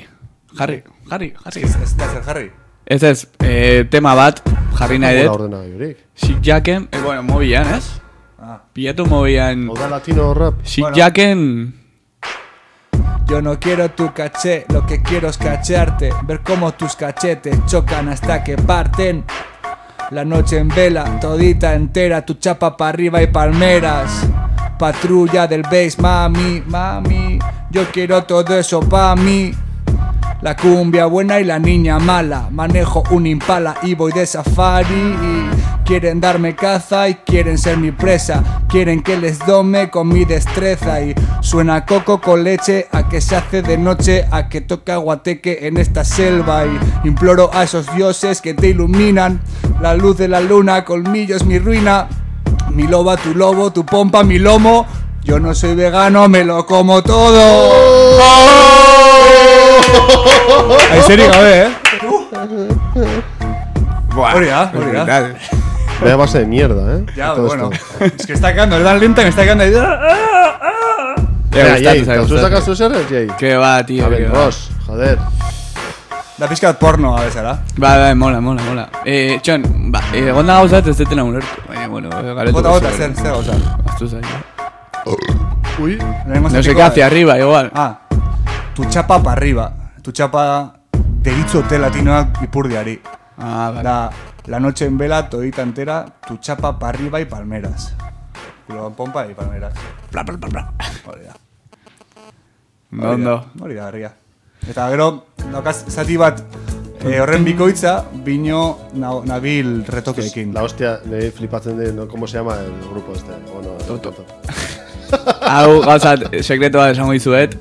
Ez da zer jarri?
Ez, tema bat, jarri nahi dut. Chick Jacken, bueno, mobian, ez? Pillatu mobian...
Oda latino rap.
Chick Jacken...
Yo no quiero tu caché, lo que quiero es cachearte, ver cómo tus cachetes chocan hasta que parten. La noche en vela, todita entera, tu chapa pa' arriba y palmeras. Patrulla del bass, mami, yo quiero todo eso pa' mí. La cumbia buena y la niña mala. Manejo un Impala y voy de safari. Quieren darme caza y quieren ser mi presa. Quieren que les dome con mi destreza. Y suena coco con leche, a que se hace de noche, a que toca guateque en esta selva. Y imploro a esos dioses que te iluminan. La luz de la luna, colmillos mi ruina. Mi loba, tu lobo, tu pompa, mi lomo. Yo no soy vegano, me lo como todo. Ahí serio, Hori da.
Vaya base de mierda,
Ya, bueno. Es que está quedando, le dan lenta y me está quedando ahí.
¿Tú sacas tus errores, Jay?
Que va, tío.
A ver, Ross, joder.
Da pizkat porno, a bezala.
Ba, mola. Txon, gonda gauzat ez detena ulertu. Bueno, garetu.
Bota, zer gauzat.
Aztu zai.
Uy.
No sé qué hacia arriba, igual.
Tu chapa pa arriba. Tu chapa deritzote latinoak ipurdiari.
Vale.
La noche en vela, todita entera, tu chapa pa arriba y palmeras. Culo en pompa y palmeras. Bla. Hori da.
Ondo.
Hori da, garria. Eta gero, daukaz zati bat Horren bikoitza, bino nabil retokeekin.
La hostia, nire flipatzen den, ¿no? ¿Cómo se llama el grupo este? Bueno,
Toto. Hau, gauzat, sekretu bat esango izuet.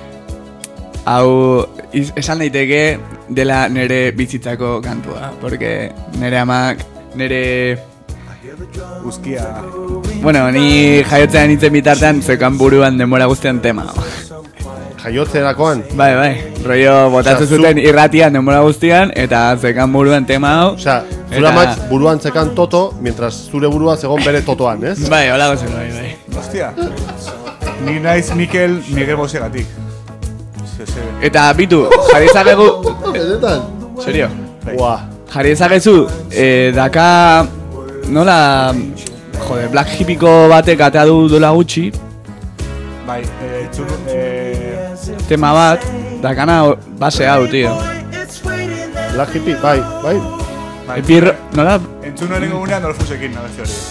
Hau, esan daiteke dela nere bizitzako kantua. Porque nere amak, nere...
Uzkia.
Bueno, ni jaiotzean nintzen bitartean, zekan buruan denbora guztian tema.
Jaiotzerakoan?
Bai, rollo botatzen zuten irratian denbora guztian, eta zekan buruan tema hau.
Osea, zure amak buruan zekan Toto, mientras zure burua zegon bere Totoan, ez?
Bai, hola gozen, bai.
Hostia. Ni naiz Miguel Bosegatik.
Eta bitu, jarri ezagegu...
Benetan?
Serio?
Buah.
Jarri ezagezu, daka... Nola... Jode, Black Hippiko batek atea du dola gutxi.
Bai,
tema bat, dakana base hau, tío.
Black Hippie, bai.
Epir, nola?
Entzun horrengo gunean Dolfusekin, nabezio hori.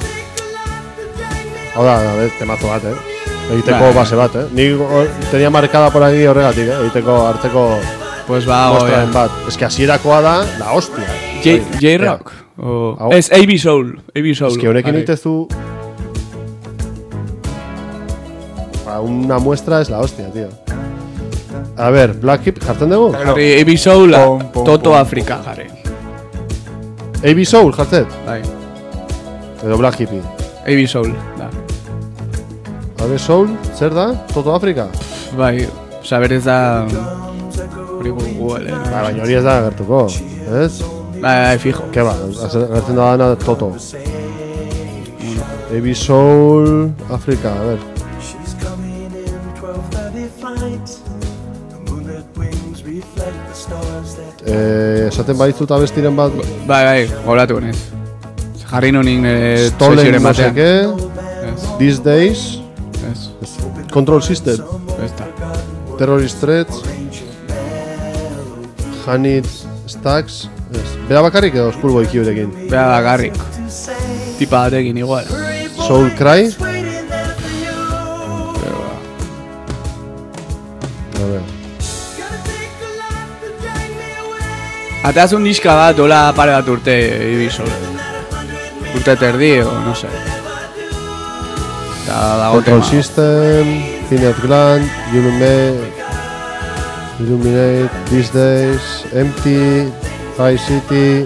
Hau da, temazo bat, egiteko base bat, Ni tenía marcada por aquí horregatik, egiteko hartzeko
pues va,
mostraren bat. Es que hasierakoa da, la hostia.
J-Rock. Es AB Soul.
Es que honekin egitezu... Para una muestra es la hostia, tío. A ver, Black Hip, jartzen dugu?
Jarri AB Soul, Toto Afrika, jarri.
AB Soul, jartzet?
Bai.
Edo Black Hippie.
AB Soul, da.
AB Soul, zer da? Toto Afrika?
Bai, oza, berez da... Hori Google,
baina hori ez da gertuko, ez?
Bai, fijo.
Ke ba, gertzen da dana Toto. AB Soul, Afrika, a ver. Esaten baitzut abestiren bat...
Bai, gauratu gonez. Jarri nonik
Stolen no seke, These Days, Control System, Terrorist Threats, Hanit Stacks, bera bakarrik edo Schoolboy Q-rekin?
Bera bakarrik. Tipa batekin igual.
Soul Cry? A ver.
Ateazun diska bat, dola pare bat urte Ibiso. Urte terdi, o no sé.
Control System, Finite Gland, Illuminate, These Days, Empty, Vice City...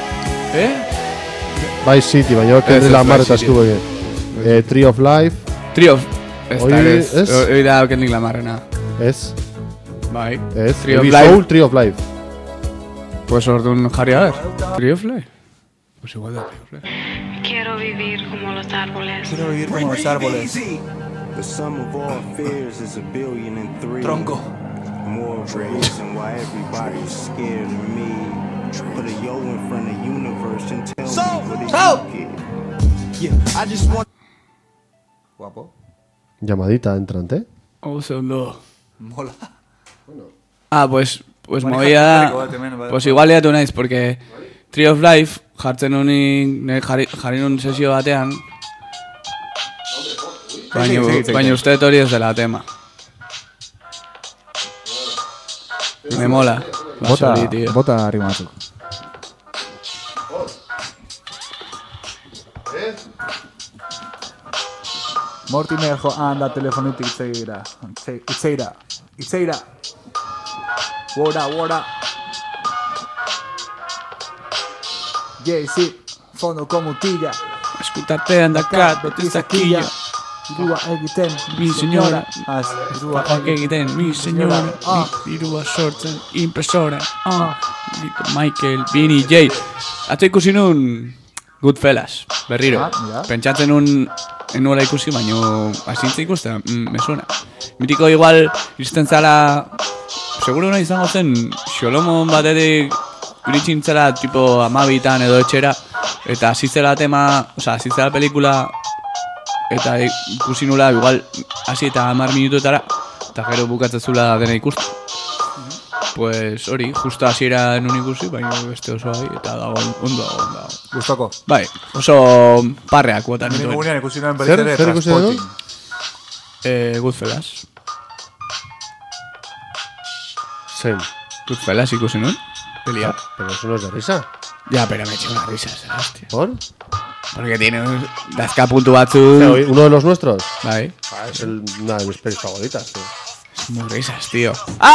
Vice City, baina Kendrick Lamar eta eskubo egin. Tree of Life...
Tree of... Hori da Kendrick Lamarrena.
Ez?
Bai.
Ez? Tree of Life.
Pues orduan jarri a ver. Tree of Life. Pues igual da Tree of Life.
Quiero vivir como los árboles.
Quiero vivir como los árboles.
The sum of all fears is 1,000,000,003.
Tronco.
More reason why everybody's scared of me. Put a yo in front of universe and tell me what it is.
Yeah, I just want... Guapo.
Llamadita entrante.
Segundo.
Mola.
Pues movía... Pues igual liatu naiz, porque Tree of Life jartzen jarri nun sesio batean, baina uste hori ez dela tema. Me mola.
Bota arriba batzuk. Mortimer jo anda telefonitik itzeira. Wora. JC, fondo comutilla.
Escutate andakat, botizaquilla.
Dirua egiten,
mi señora.
Dirua
egiten, mi señora. Dirua sortzen, impresora. Michael, Vinny, J. Atzo ikusi nun Goodfellas, berriro. Pentsatzen nun enuela ikusi, baina asintza ikusten, me suena. Mitiko igual, izten zala... Seguro nahi izango zen, Xolomon batetik iritsintzela tipo 12 edo etxera, eta azizela tema, oza, azizela pelikula, eta ikusi nula, igual, hasi eta 10 minutuetara, eta gero bukatzezula dena ikustu. Pues hori, justo hasiera nun ikusi, baina beste oso bai, eta dago ondo.
Gustoko?
Bai, oso parreak botan dituen.
Nire gunean ikusi nuen berriz ere Transporting.
Goodfellas.
Zein?
Goodfellas ikusi nuen? Celia.
Pero eso no es de risa.
Ya, pero me eché una risa, hostia.
¿Por?
Porque tiene dazka puntu batzuk.
¿Uno de los nuestros?
Bai.
Es una de mis pelis favoritas, tío.
Es muy risas, tío.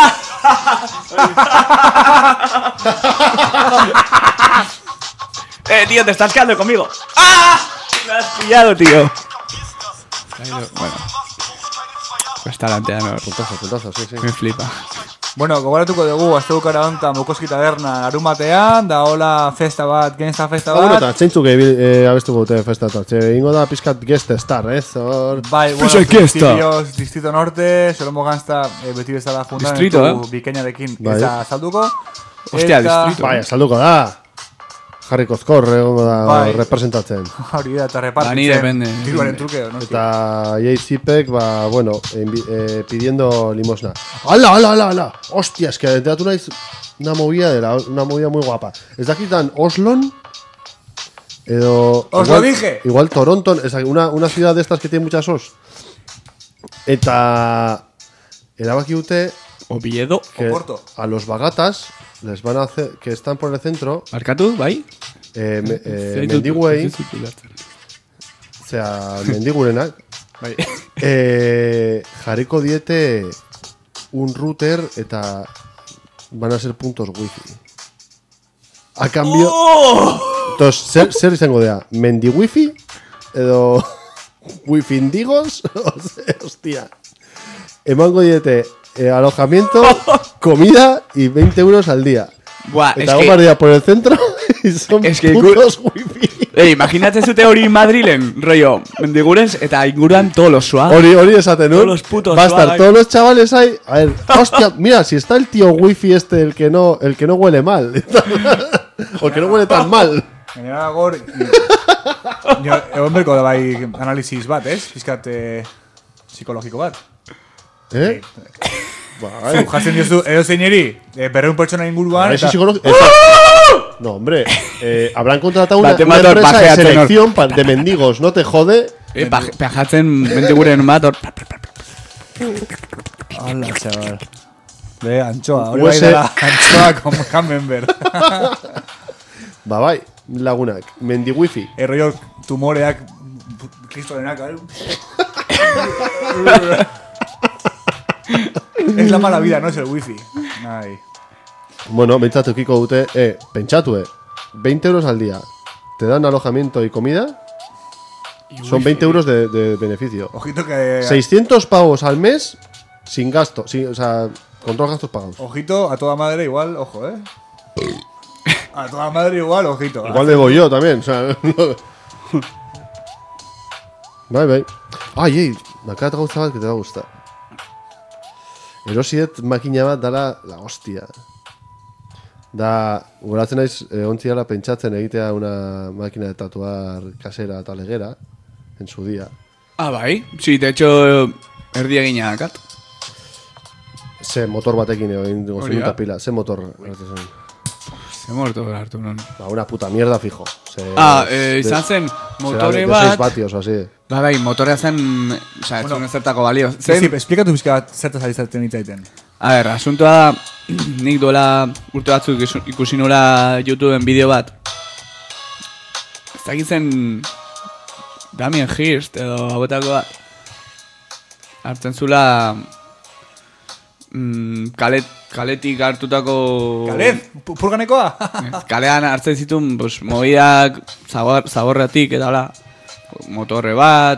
Tío, te estás quedando conmigo. Me has pillado, tío. Bueno. Restaurante, no.
Puntazo, sí.
Me flipa.
Bueno, gogoratuko dugu, azte bukara honta Mukoski taberna arumatean, da hola festa bat, genza festa bat.
Bueno, eta txeintzuk abestuko dute festa eta ingo da pizkat guest star, ez?
Bai, bueno, Distrito Norte, Solomo Ganzta, beti bezala juntan, bikainarekin ez da salduko.
Hostia, Distrito.
Bai, salduko da. Jarri Kozkor egongo da representatzen.
Hori da, eta repartitzen diruaren trukeo, no?
Eta Jay-Zipek, bueno, pidiendo limosna. ¡Hala! Hostia, es que enteratu naiz una movida muy guapa. Ez dakitan Oslon, edo...
¡Os lo dije!
Igual Toronto, una ciudad de estas que tiene muchas os. Eta... erabaki dute...
Oviedo.
Que a los bagatas... les van a hacer, que están por el centro.
¿Arkatu, bai?
Mendiguei. Osea, mendigurenak.
Bai.
Jarriko diete un router eta van a ser puntos wifi. A cambio... Entonces, zer izango dea? Mendi wifi? Edo... wifi indigos? Hostia. Emango diete... alojamiento, comida y 20 euros al día.
Buah,
eta es que... por el centro y son putos wifi.
Imagínate zute hori Madrilen, rollo, mendigurens eta inguruan todos los swag.
Hori esaten, ¿no?
Todos los putos
va a estar todos los chavales ahí. A ver, hostia, mira, si está el tío wifi el que no huele mal. O el que no huele tan mal.
Gainera gor... Egon berko da bai analisis bat, ez? Fiskat psikologiko bat. Jasen diozu, edo zeineri, berreun pertsona inguruan.
Eta... No, hombre, habrán contratado una empresa de selección de mendigos, no te jode.
Pajatzen mendiguren mator.
Hola, chaval. Antxoa, hori bai dela antxoa como Camembert.
Bai, lagunak, mendi wifi.
Rollo tumoreak, kristolenak, Es la mala vida, no es el wifi. Ay.
Bueno, bentsatuko dute, pentsatu, 20 euros al día. Te dan alojamiento y comida. Son 20 euros de beneficio.
Ojito que...
600 pavos al mes sin gasto. O sea, con todos los gastos pagados.
Ojito, a toda madre igual, ojo, A toda madre igual, ojito.
Igual me voy yo también, o sea... Bye. Ay, me acaba de gustar que te va a gustar. Erosiet makina bat dala la hostia. Da, goratzen naiz, ontziala pentsatzen egitea una máquina de tatuar casera eta legera, en su día.
Bai? Sí, de hecho, erdi egina dakat.
Ze motor batekin egin gozien eta pila, ze motor.
Ze motor hartu non.
Una puta mierda fijo.
Izan zen motore bat...
De 6 vatios o así.
Bai, motorea zen... Osa, ez zuen zertako balio.
Sí, esplikatu bizka bat zertaz alizaten itzaiten.
A ver, asuntoa da... Nik duela urte batzuk ikusi nola YouTubeen bideo bat. Ez dakitzen... Damien Hirst edo hauetako bat. Hartzen zula... Kaletik hartutako...
Kalet? Purganekoa?
Kalean hartzen zituen movidak zaborratik eta hola. Motorre bat,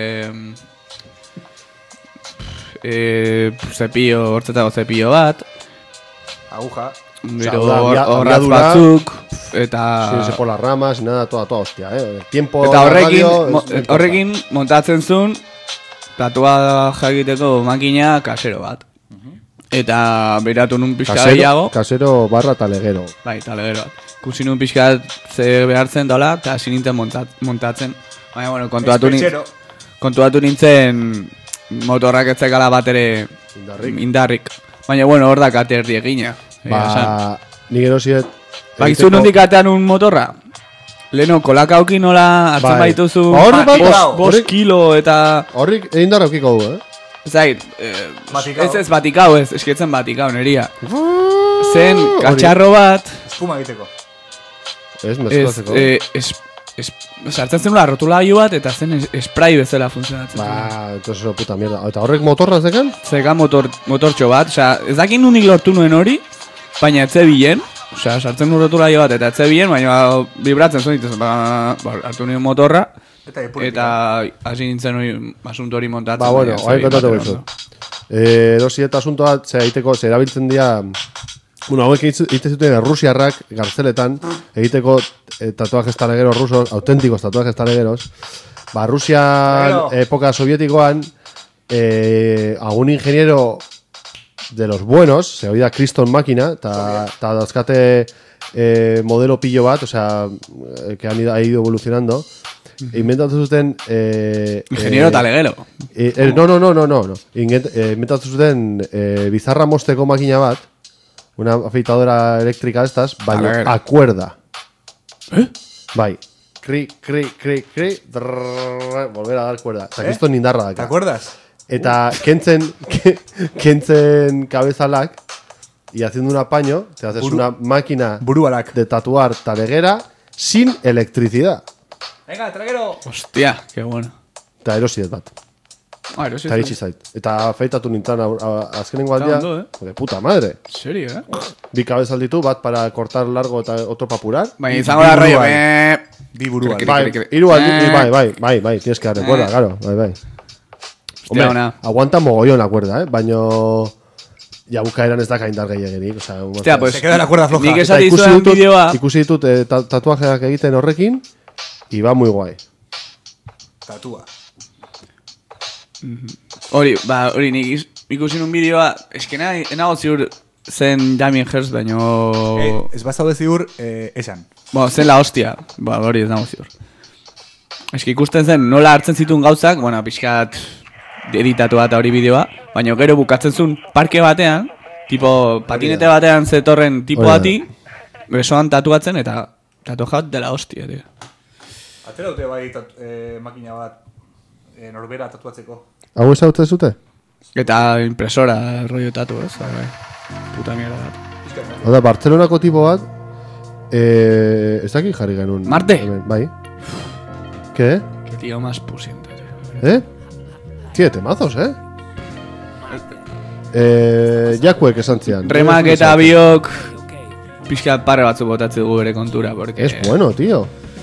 cepillo, hortzetako cepillo bat.
Aguja.
Gero horratz batzuk. Eta...
Sí, por las ramas, nada, toda hostia, Tiempo...
Eta horrekin montatzen zuen tatua jakiteko makina kasero bat. Eta beratu nun pixka gehiago.
Kasero barra talegero.
Bai, talegero. Kusi nun pixka ze behartzen dola, eta hasi nintzen montatzen. Baina, bueno, kontuatu nintzen motorrak etzekala bat ere indarrik. Baina, bueno, hor da kate erdi egina.
Nik erosiet...
Bakizu nondik katean un motorra? Leno, kolakauki nola hartzen baituzu 5 kilo eta...
Horrik egin darra okiko du,
Zait,
Batikao.
ez batikau ez, esketzen batikau neria. Zen katxarro bat...
Espuma egiteko.
Ez, mezklatzeko.
Sartzen zen una rotulagailu bat eta zen spray bezala funtzionatzen.
Ba, entonces puta mierda. Eta horrek motorra zekan?
Zekan motortxo bat, osea, ez dakin nunik lortu nuen hori, baina etze bilen, osea, sartzen nuen rotulagailu bat eta etze bilen, baina vibratzen zuen dituz, hartu nuen motorra, eta hasi nintzen hori asunto hori montatzen.
Ba, bueno, hain kontatu behizu. Erosi eta asunto bat, ze erabiltzen dira... Bueno, hauek egiten zuten rusiarrak gartzeletan egiteko tatuajes tanegeros rusos, auténticos tatuajes tanegeros. Ba, Rusian época sovietikoan algún ingeniero de los buenos, se oía Kriston Máquina, ta dauzkate modelo pillo bat, o sea, que ha ido evolucionando. Inventatu zuten...
ingeniero talegero.
No. Inventatu zuten bizarra mosteko makina bat, una afeitadora eléctrica de estas, baina a cuerda. Bai. Cri, volver a dar cuerda. Eta esto nindarra daka.
¿Te acuerdas?
Eta kentzen cabezalak y haciendo un apaño, te haces una máquina de tatuar taleguera sin electricidad.
Venga, traguero.
Hostia, qué bueno.
Eta erosiet bat. Eta iritsi zait. Eta afeitatu nintzen azkenengo aldia. De puta madre.
Serio,
Bi cabezal ditu, bat para cortar largo eta otro para apurar.
Baina izango da rollo,
Bi buruan.
Hiru aldi, bai, tienes que dar cuerda, claro, bai. Hombre, aguanta mogollón la cuerda, baino... Ya bukaeran ez da kaindar gehiagenik, o sea...
Hostia, pues...
Se queda la cuerda floja.
Nik esati zuen bideoa...
Ikusi ditut tatuajeak egiten horrekin, y va muy guay.
Tatua.
Hori, nik ikusi nun bideoa, eskena enago ziur zen Damien Hirst, baino...
Ez bazaude ziur, esan.
Bueno, zen la hostia, hori ez nago ziur. Eski ikusten zen nola hartzen zituen gauzak, bueno, pixkat editatu bat hori bideoa, baina gero bukatzen zuen parke batean, tipo patinete batean zetorren tipo bati, besoan tatuatzen eta tatuajat dela hostia, tío.
Atera dute bai makina bat norbera tatuatzeko.
Hau ez hau zute?
Eta impresora rollo tatu, ez? Puta mierda bat.
Oda, Bartzelonako tipo bat, ez dakit jarri genuen.
Marte?
Bai. ¿Qué?
Qué tío más pusiente, tío.
Tiene temazos, Jakuek esan zian.
Remak eta biok pixka pare batzu botatze dugu ere kontura, porque...
Es bueno, tío.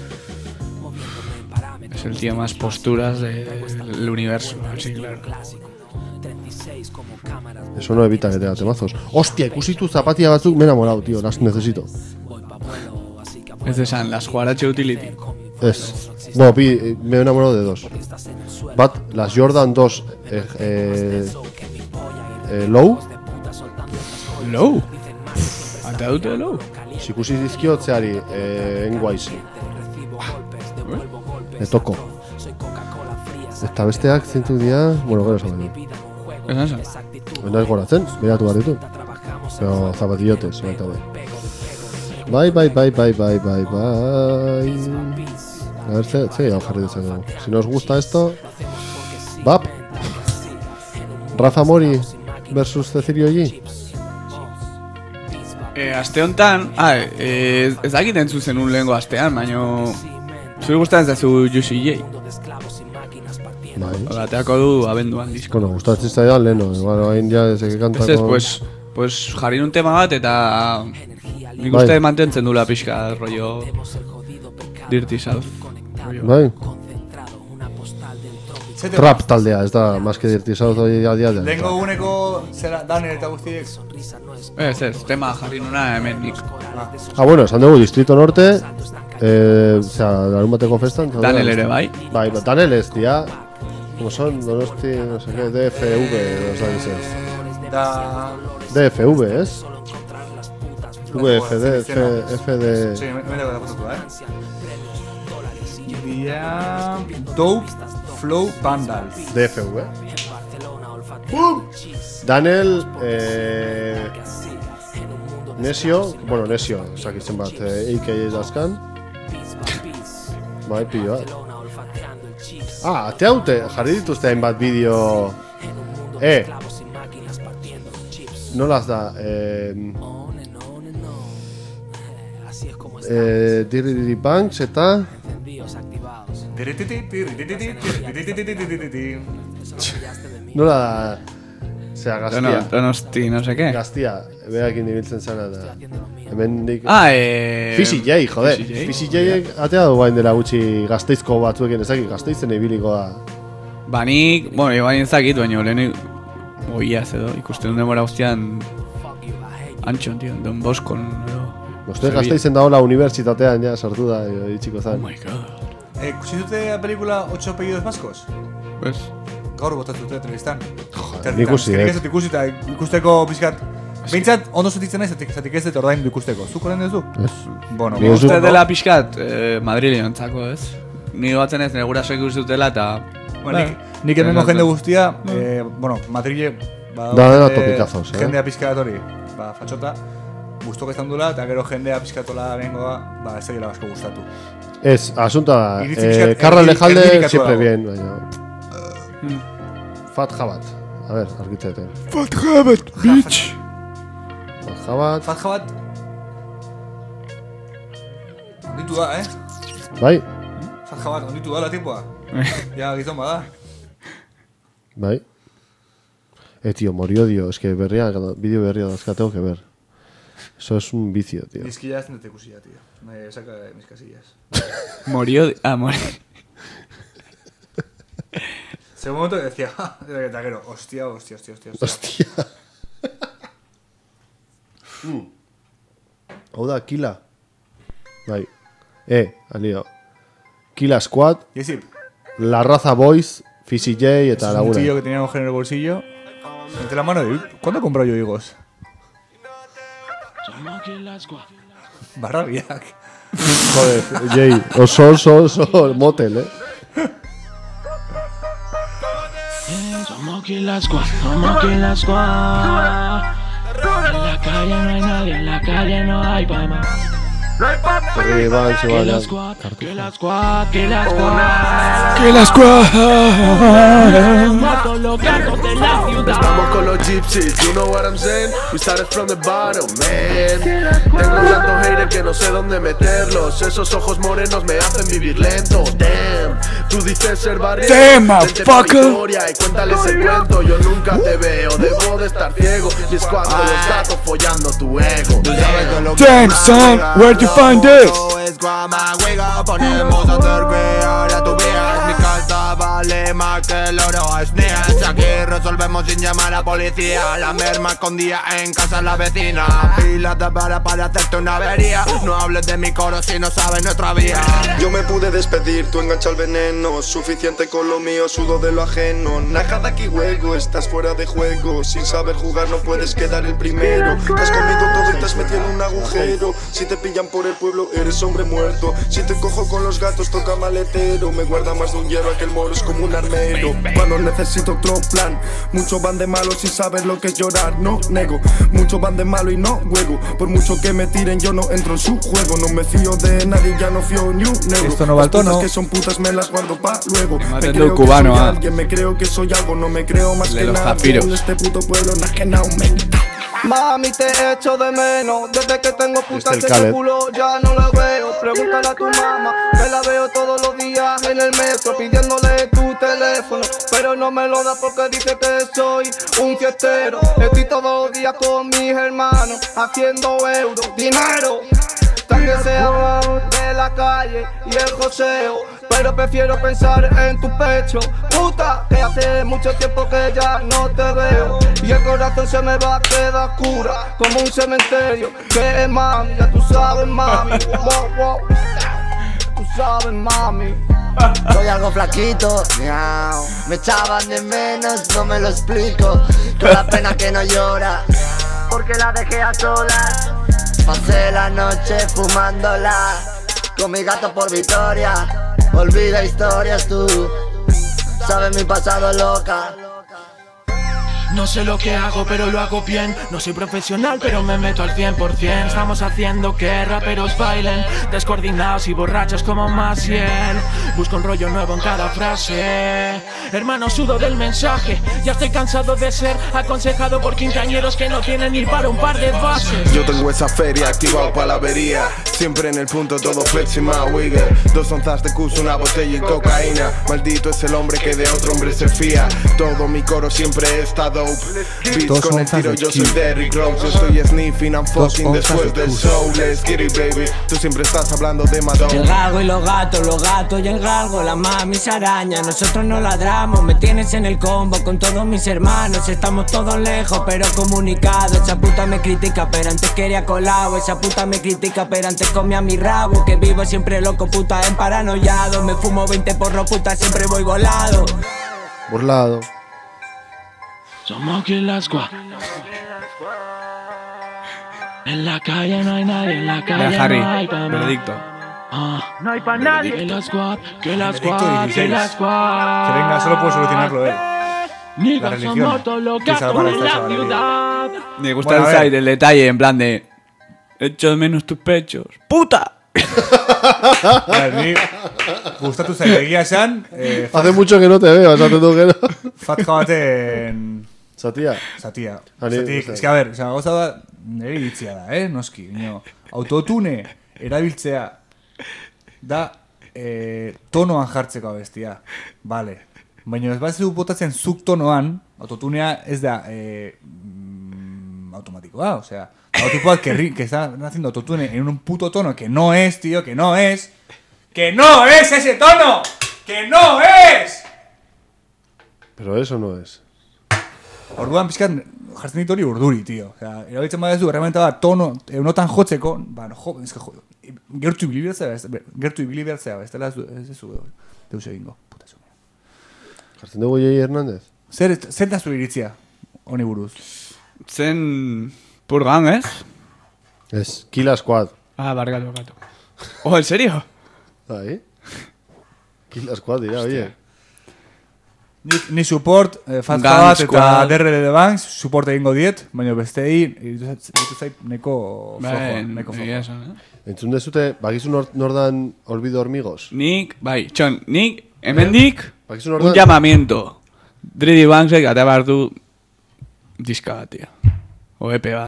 Es el tío más posturas del universo, sí, claro.
Eso no evita que tenga temazos. Hostia, ikusitu zapatia batzuk me he enamorado, tío, las necesito.
Es de San, las Huarache Utility.
Es. Bueno, me he enamorado de dos. Bat, las Jordan 2 Low.
Low? Ata dute de Low?
Ikusi dizkiot zeari NYC. Le toko. Eta besteak zintzuk dira, bueno, gero esan baino.
Ez
Baina ez goratzen, beratu bat ditu. Pero zapatillotes, baita bai. Bai. A ver, sí, jarri dezakegu. Si nos gusta esto... Bap. Rafa Mori versus Cecilio G.
Aste honetan... ez dakit entzu zen un lehengo astean, baina... Zuri gustatzen zazu Juicy J.
Bai.
Bateako du abenduan disko.
Bueno, gustatzen zaidan leheno. Bueno, hain ja ez eke kantako...
Pues jarri nun tema bat eta... Nik uste mantentzen dula pixka rollo... Dirty South.
Bai. Trap taldea, ez da, más que Dirty South hori adia.
Lengo uneko zera Daniel eta guztiek.
Ez, tema jarri nuna hemen nik.
Bueno, esan dugu Distrito Norte, osea, larun bateko festan.
Daniel ere bai.
Bai, Daniel ez, tia, como son, Donosti, no sé qué, DFV, no sé qué es. DFV, ¿es? VFD, FD...
Sí, me debo de foto, Dia... Dope Flow Vandals.
DFV. Daniel... Nesio, bueno, Nesio, sakitzen bat, EIK dazkan. Bai, pillo bat. Ate haute, jarri dituzte hainbat bideo Nolaz da, Dirty Banks eta... Nola da... Zea, Gaztia.
Donosti, no sé qué.
Gaztia, behakin ibiltzen zana da. Hemen dik... Fizzy J, joder. Fizzy J atea du bain dela gutxi Gasteizko batzuekin ezakit, Gasteizen ibiliko da.
Banik, bueno, bain ezakit, baina lehenik oiaz edo, ikusten duen demora guztian Antxon, tío, Don Bosco.
Uste Gasteizen daola unibertsitatean ja sartu da, itxiko zan.
Oh my god.
¿Kusitute la película 8 apellidos vascos?
Pues...
Gaur botatute telebistan.
Nik usi,
ikusteko pixkat. Behintzat, ondo zutitzen nahi, zatik ez dut ordain du ikusteko. Zuk orain duzu?
Ez.
Bueno,
uste dela pixkat Madrilen ontzako, ez? Ni batzen ez, nire gurasoek ustutela eta...
Nik hemengo jende guztia, bueno, Madrile...
Da topikazos,
jendea pixkat hori, fatxota, guztok ez dula, eta gero jendea pixkatola bengoa, ez dira basko gustatu.
Ez, asunta da, Karra Lejalde siempre bien, baina... Fat Jabat. A ver, argitzete.
Fat Jabat, bitch!
Fat Jabat.
Fat Jabat. Onditu da,
Bai.
Fat Jabat, onditu da la tipoa. Ja, gizon bada.
Bai. Tío, morio, tío. Es que vídeo berria das tengo que ver. Eso es un vicio, tío.
Disquillas no te cusilla, tío. Me saca de mis casillas.
Morió, morió.
Ese momento que decía, de taquero, hostia.
Hau da, Kila. Bai. Alio. Kila Squad.
Yesip.
La Raza Boys, Fizzy J eta Laguna.
Es un tío que tenía un género en el bolsillo. Entre la mano de... ¿Cuándo compró yo higos? Barrabiak.
Joder, Jay. Oso, motel,
Somos Killa Squad, somos Killa Squad. En la calle no hay nadie, en la calle no hay fama.
Killa
Squad, Killa Squad, Killa Squad.
Killa Squad.
Estamos con los gypsies, you know what I'm saying? We started from the bottom, man. Tengo tantos haters que no sé dónde meterlos. Esos ojos morenos me hacen vivir lento. Damn, tú dices ser barrio.
Damn, motherfucker.
Y cuéntales el cuento, yo nunca te veo. Debo de estar ciego. Mi squad con los gatos follando tu ego.
Damn, son, where'd you find this?
Ponemos a hacer crear a tu vida. Mi casa vale más que el oro sneas. Aquí resolvemos sin llamar a policía. La merma escondida en casa la vecina. Pilas de bala para hacerte una avería. No hables de mi coro si no sabes nuestra vía.
Yo me pude despedir, tú engancha el veneno. Suficiente con lo mío, sudo de lo ajeno. Nada aquí juego, estás fuera de juego. Sin saber jugar no puedes quedar el primero. Te has comido todo y te has metido en un agujero. Si te pillan por el pueblo eres hombre muerto. Si te cojo con los gatos toca maletero. Me guarda más de un hierro, aquel moro es como un armero. Cuando necesito otro plan, muchos van de malo sin saber lo que es llorar. No nego, muchos van de malo y no juego. Por mucho que me tiren yo no entro en su juego. No me fío de nadie, ya no fío ni un nego.
Esto no va al tono.
Las que son putas me las guardo pa' luego.
Me creo cubano,
que soy alguien, me creo que soy algo. No me creo más que nada en este puto pueblo enajenado.
Mami, te echo de menos. Desde que tengo putas en el culo ya no la veo. Pregúntale a tu mamá, que la veo todos los días en el metro pidiéndole tu teléfono, pero no me lo da porque dice que soy un fiestero. Estoy todos los días con mis hermanos haciendo euros, dinero. También se habla de la calle y el joseo, pero prefiero pensar en tu pecho. Puta, que hace mucho tiempo que ya no te veo y el corazón se me va a quedar cura como un cementerio. Que mami, ya tú sabes, mami. Wow. Tú sabes, mami.
Soy algo flaquito, miau. Me echaban de menos, no me lo explico. Con la pena que no llora, porque la dejé a solas. Pasé la noche fumándola con mi gato por Vitoria. Olvida historias tú, sabes mi pasado loca.
No sé lo que hago, pero lo hago bien. No soy profesional, pero me meto al 100%. Estamos haciendo que raperos bailen, descoordinados y borrachos como Maciel. Busco un rollo nuevo en cada frase. Hermano, sudo del mensaje. Ya estoy cansado de ser aconsejado por quinceañeros que no tienen ni para un par de bases.
Yo tengo esa feria activado para la avería. Siempre en el punto, todo flex y más wigger. 2 onzas de cus, una botella y cocaína. Maldito es el hombre que de otro hombre se fía. Todo mi coro siempre está dope. Beats con el tiro, yo soy Derrick Rose. Estoy sniffing, I'm fucking después del show. Let's get it, baby. Tú siempre estás hablando de Madonna.
El gago y los gatos y el galgo, la mami se araña. Nosotros no ladramos, me tienes en el combo con todos mis hermanos. Estamos todos lejos, pero comunicados. Esa puta me critica, pero antes quería colado. Esa puta me critica, pero antes comía mi rabo. Que vivo siempre loco, puta, en paranoiado. Me fumo 20 porros, puta, siempre voy volado.
Burlado.
Somos Killa Squad. En la calle no hay nadie, en la calle
Harry,
no hay pa' más.
veredicto.
No hay pa' nadie.
Killa Squad, Killa
Benedicto
Squad,
XVI.
Killa Squad.
Que venga, solo puedo solucionarlo él. La
Niggas
religión.
somos todos los
Que salvar
gatos
esta
de la
chavalería.
ciudad.
Me gusta
Bueno, a
el
ver.
side, el detalle, en plan de... Echo de menos tus pechos. ¡Puta!
Ni gustatu zaite egia esan,
Hace mucho que no te veo, esaten du gero.
Fatka baten
Zatia.
Zatia.
Ani,
Zatik,
uste.
eske, a ber, gauza da, nire iritzia da, noski. Ino, autotune erabiltzea da tonoan jartzeko abestia. Vale. Baina ez bat botatzen zuk tonoan, autotunea ez da automatikoa, o sea, autotipoak que está haciendo autotune en un puto tono que no es, tío, que no es. ¡Que no es ese tono! ¡Que no es!
Pero eso no es.
Orduan pizkat jartzen dit hori urduri, tío. O sea, erabiltzen badezu, herramienta bat tono, notan jotzeko, gertu ibili bertzea, bestela ez duzu deus egingo.
Jartzen dugu Jai Hernández.
Zer da zure iritzia, honi buruz?
Zen... Purgan, ¿es?
Es Killa Squad.
Ah, barkatu. Oh, ¿en serio?
Ahí. Killa Squad dira, oye.
Ni support, Fatka bat eta DRL de Banks, support egingo diet, baina bestei, iritu zait neko flojo.
Entzun dezute, bakizu nordan Olvido Hormigos?
Nik, bai, txon, nik, hemendik,
Bakizu
un
nordan?
llamamiento. Dridi Banksek ate behar du diska bat, tío. O EP bat.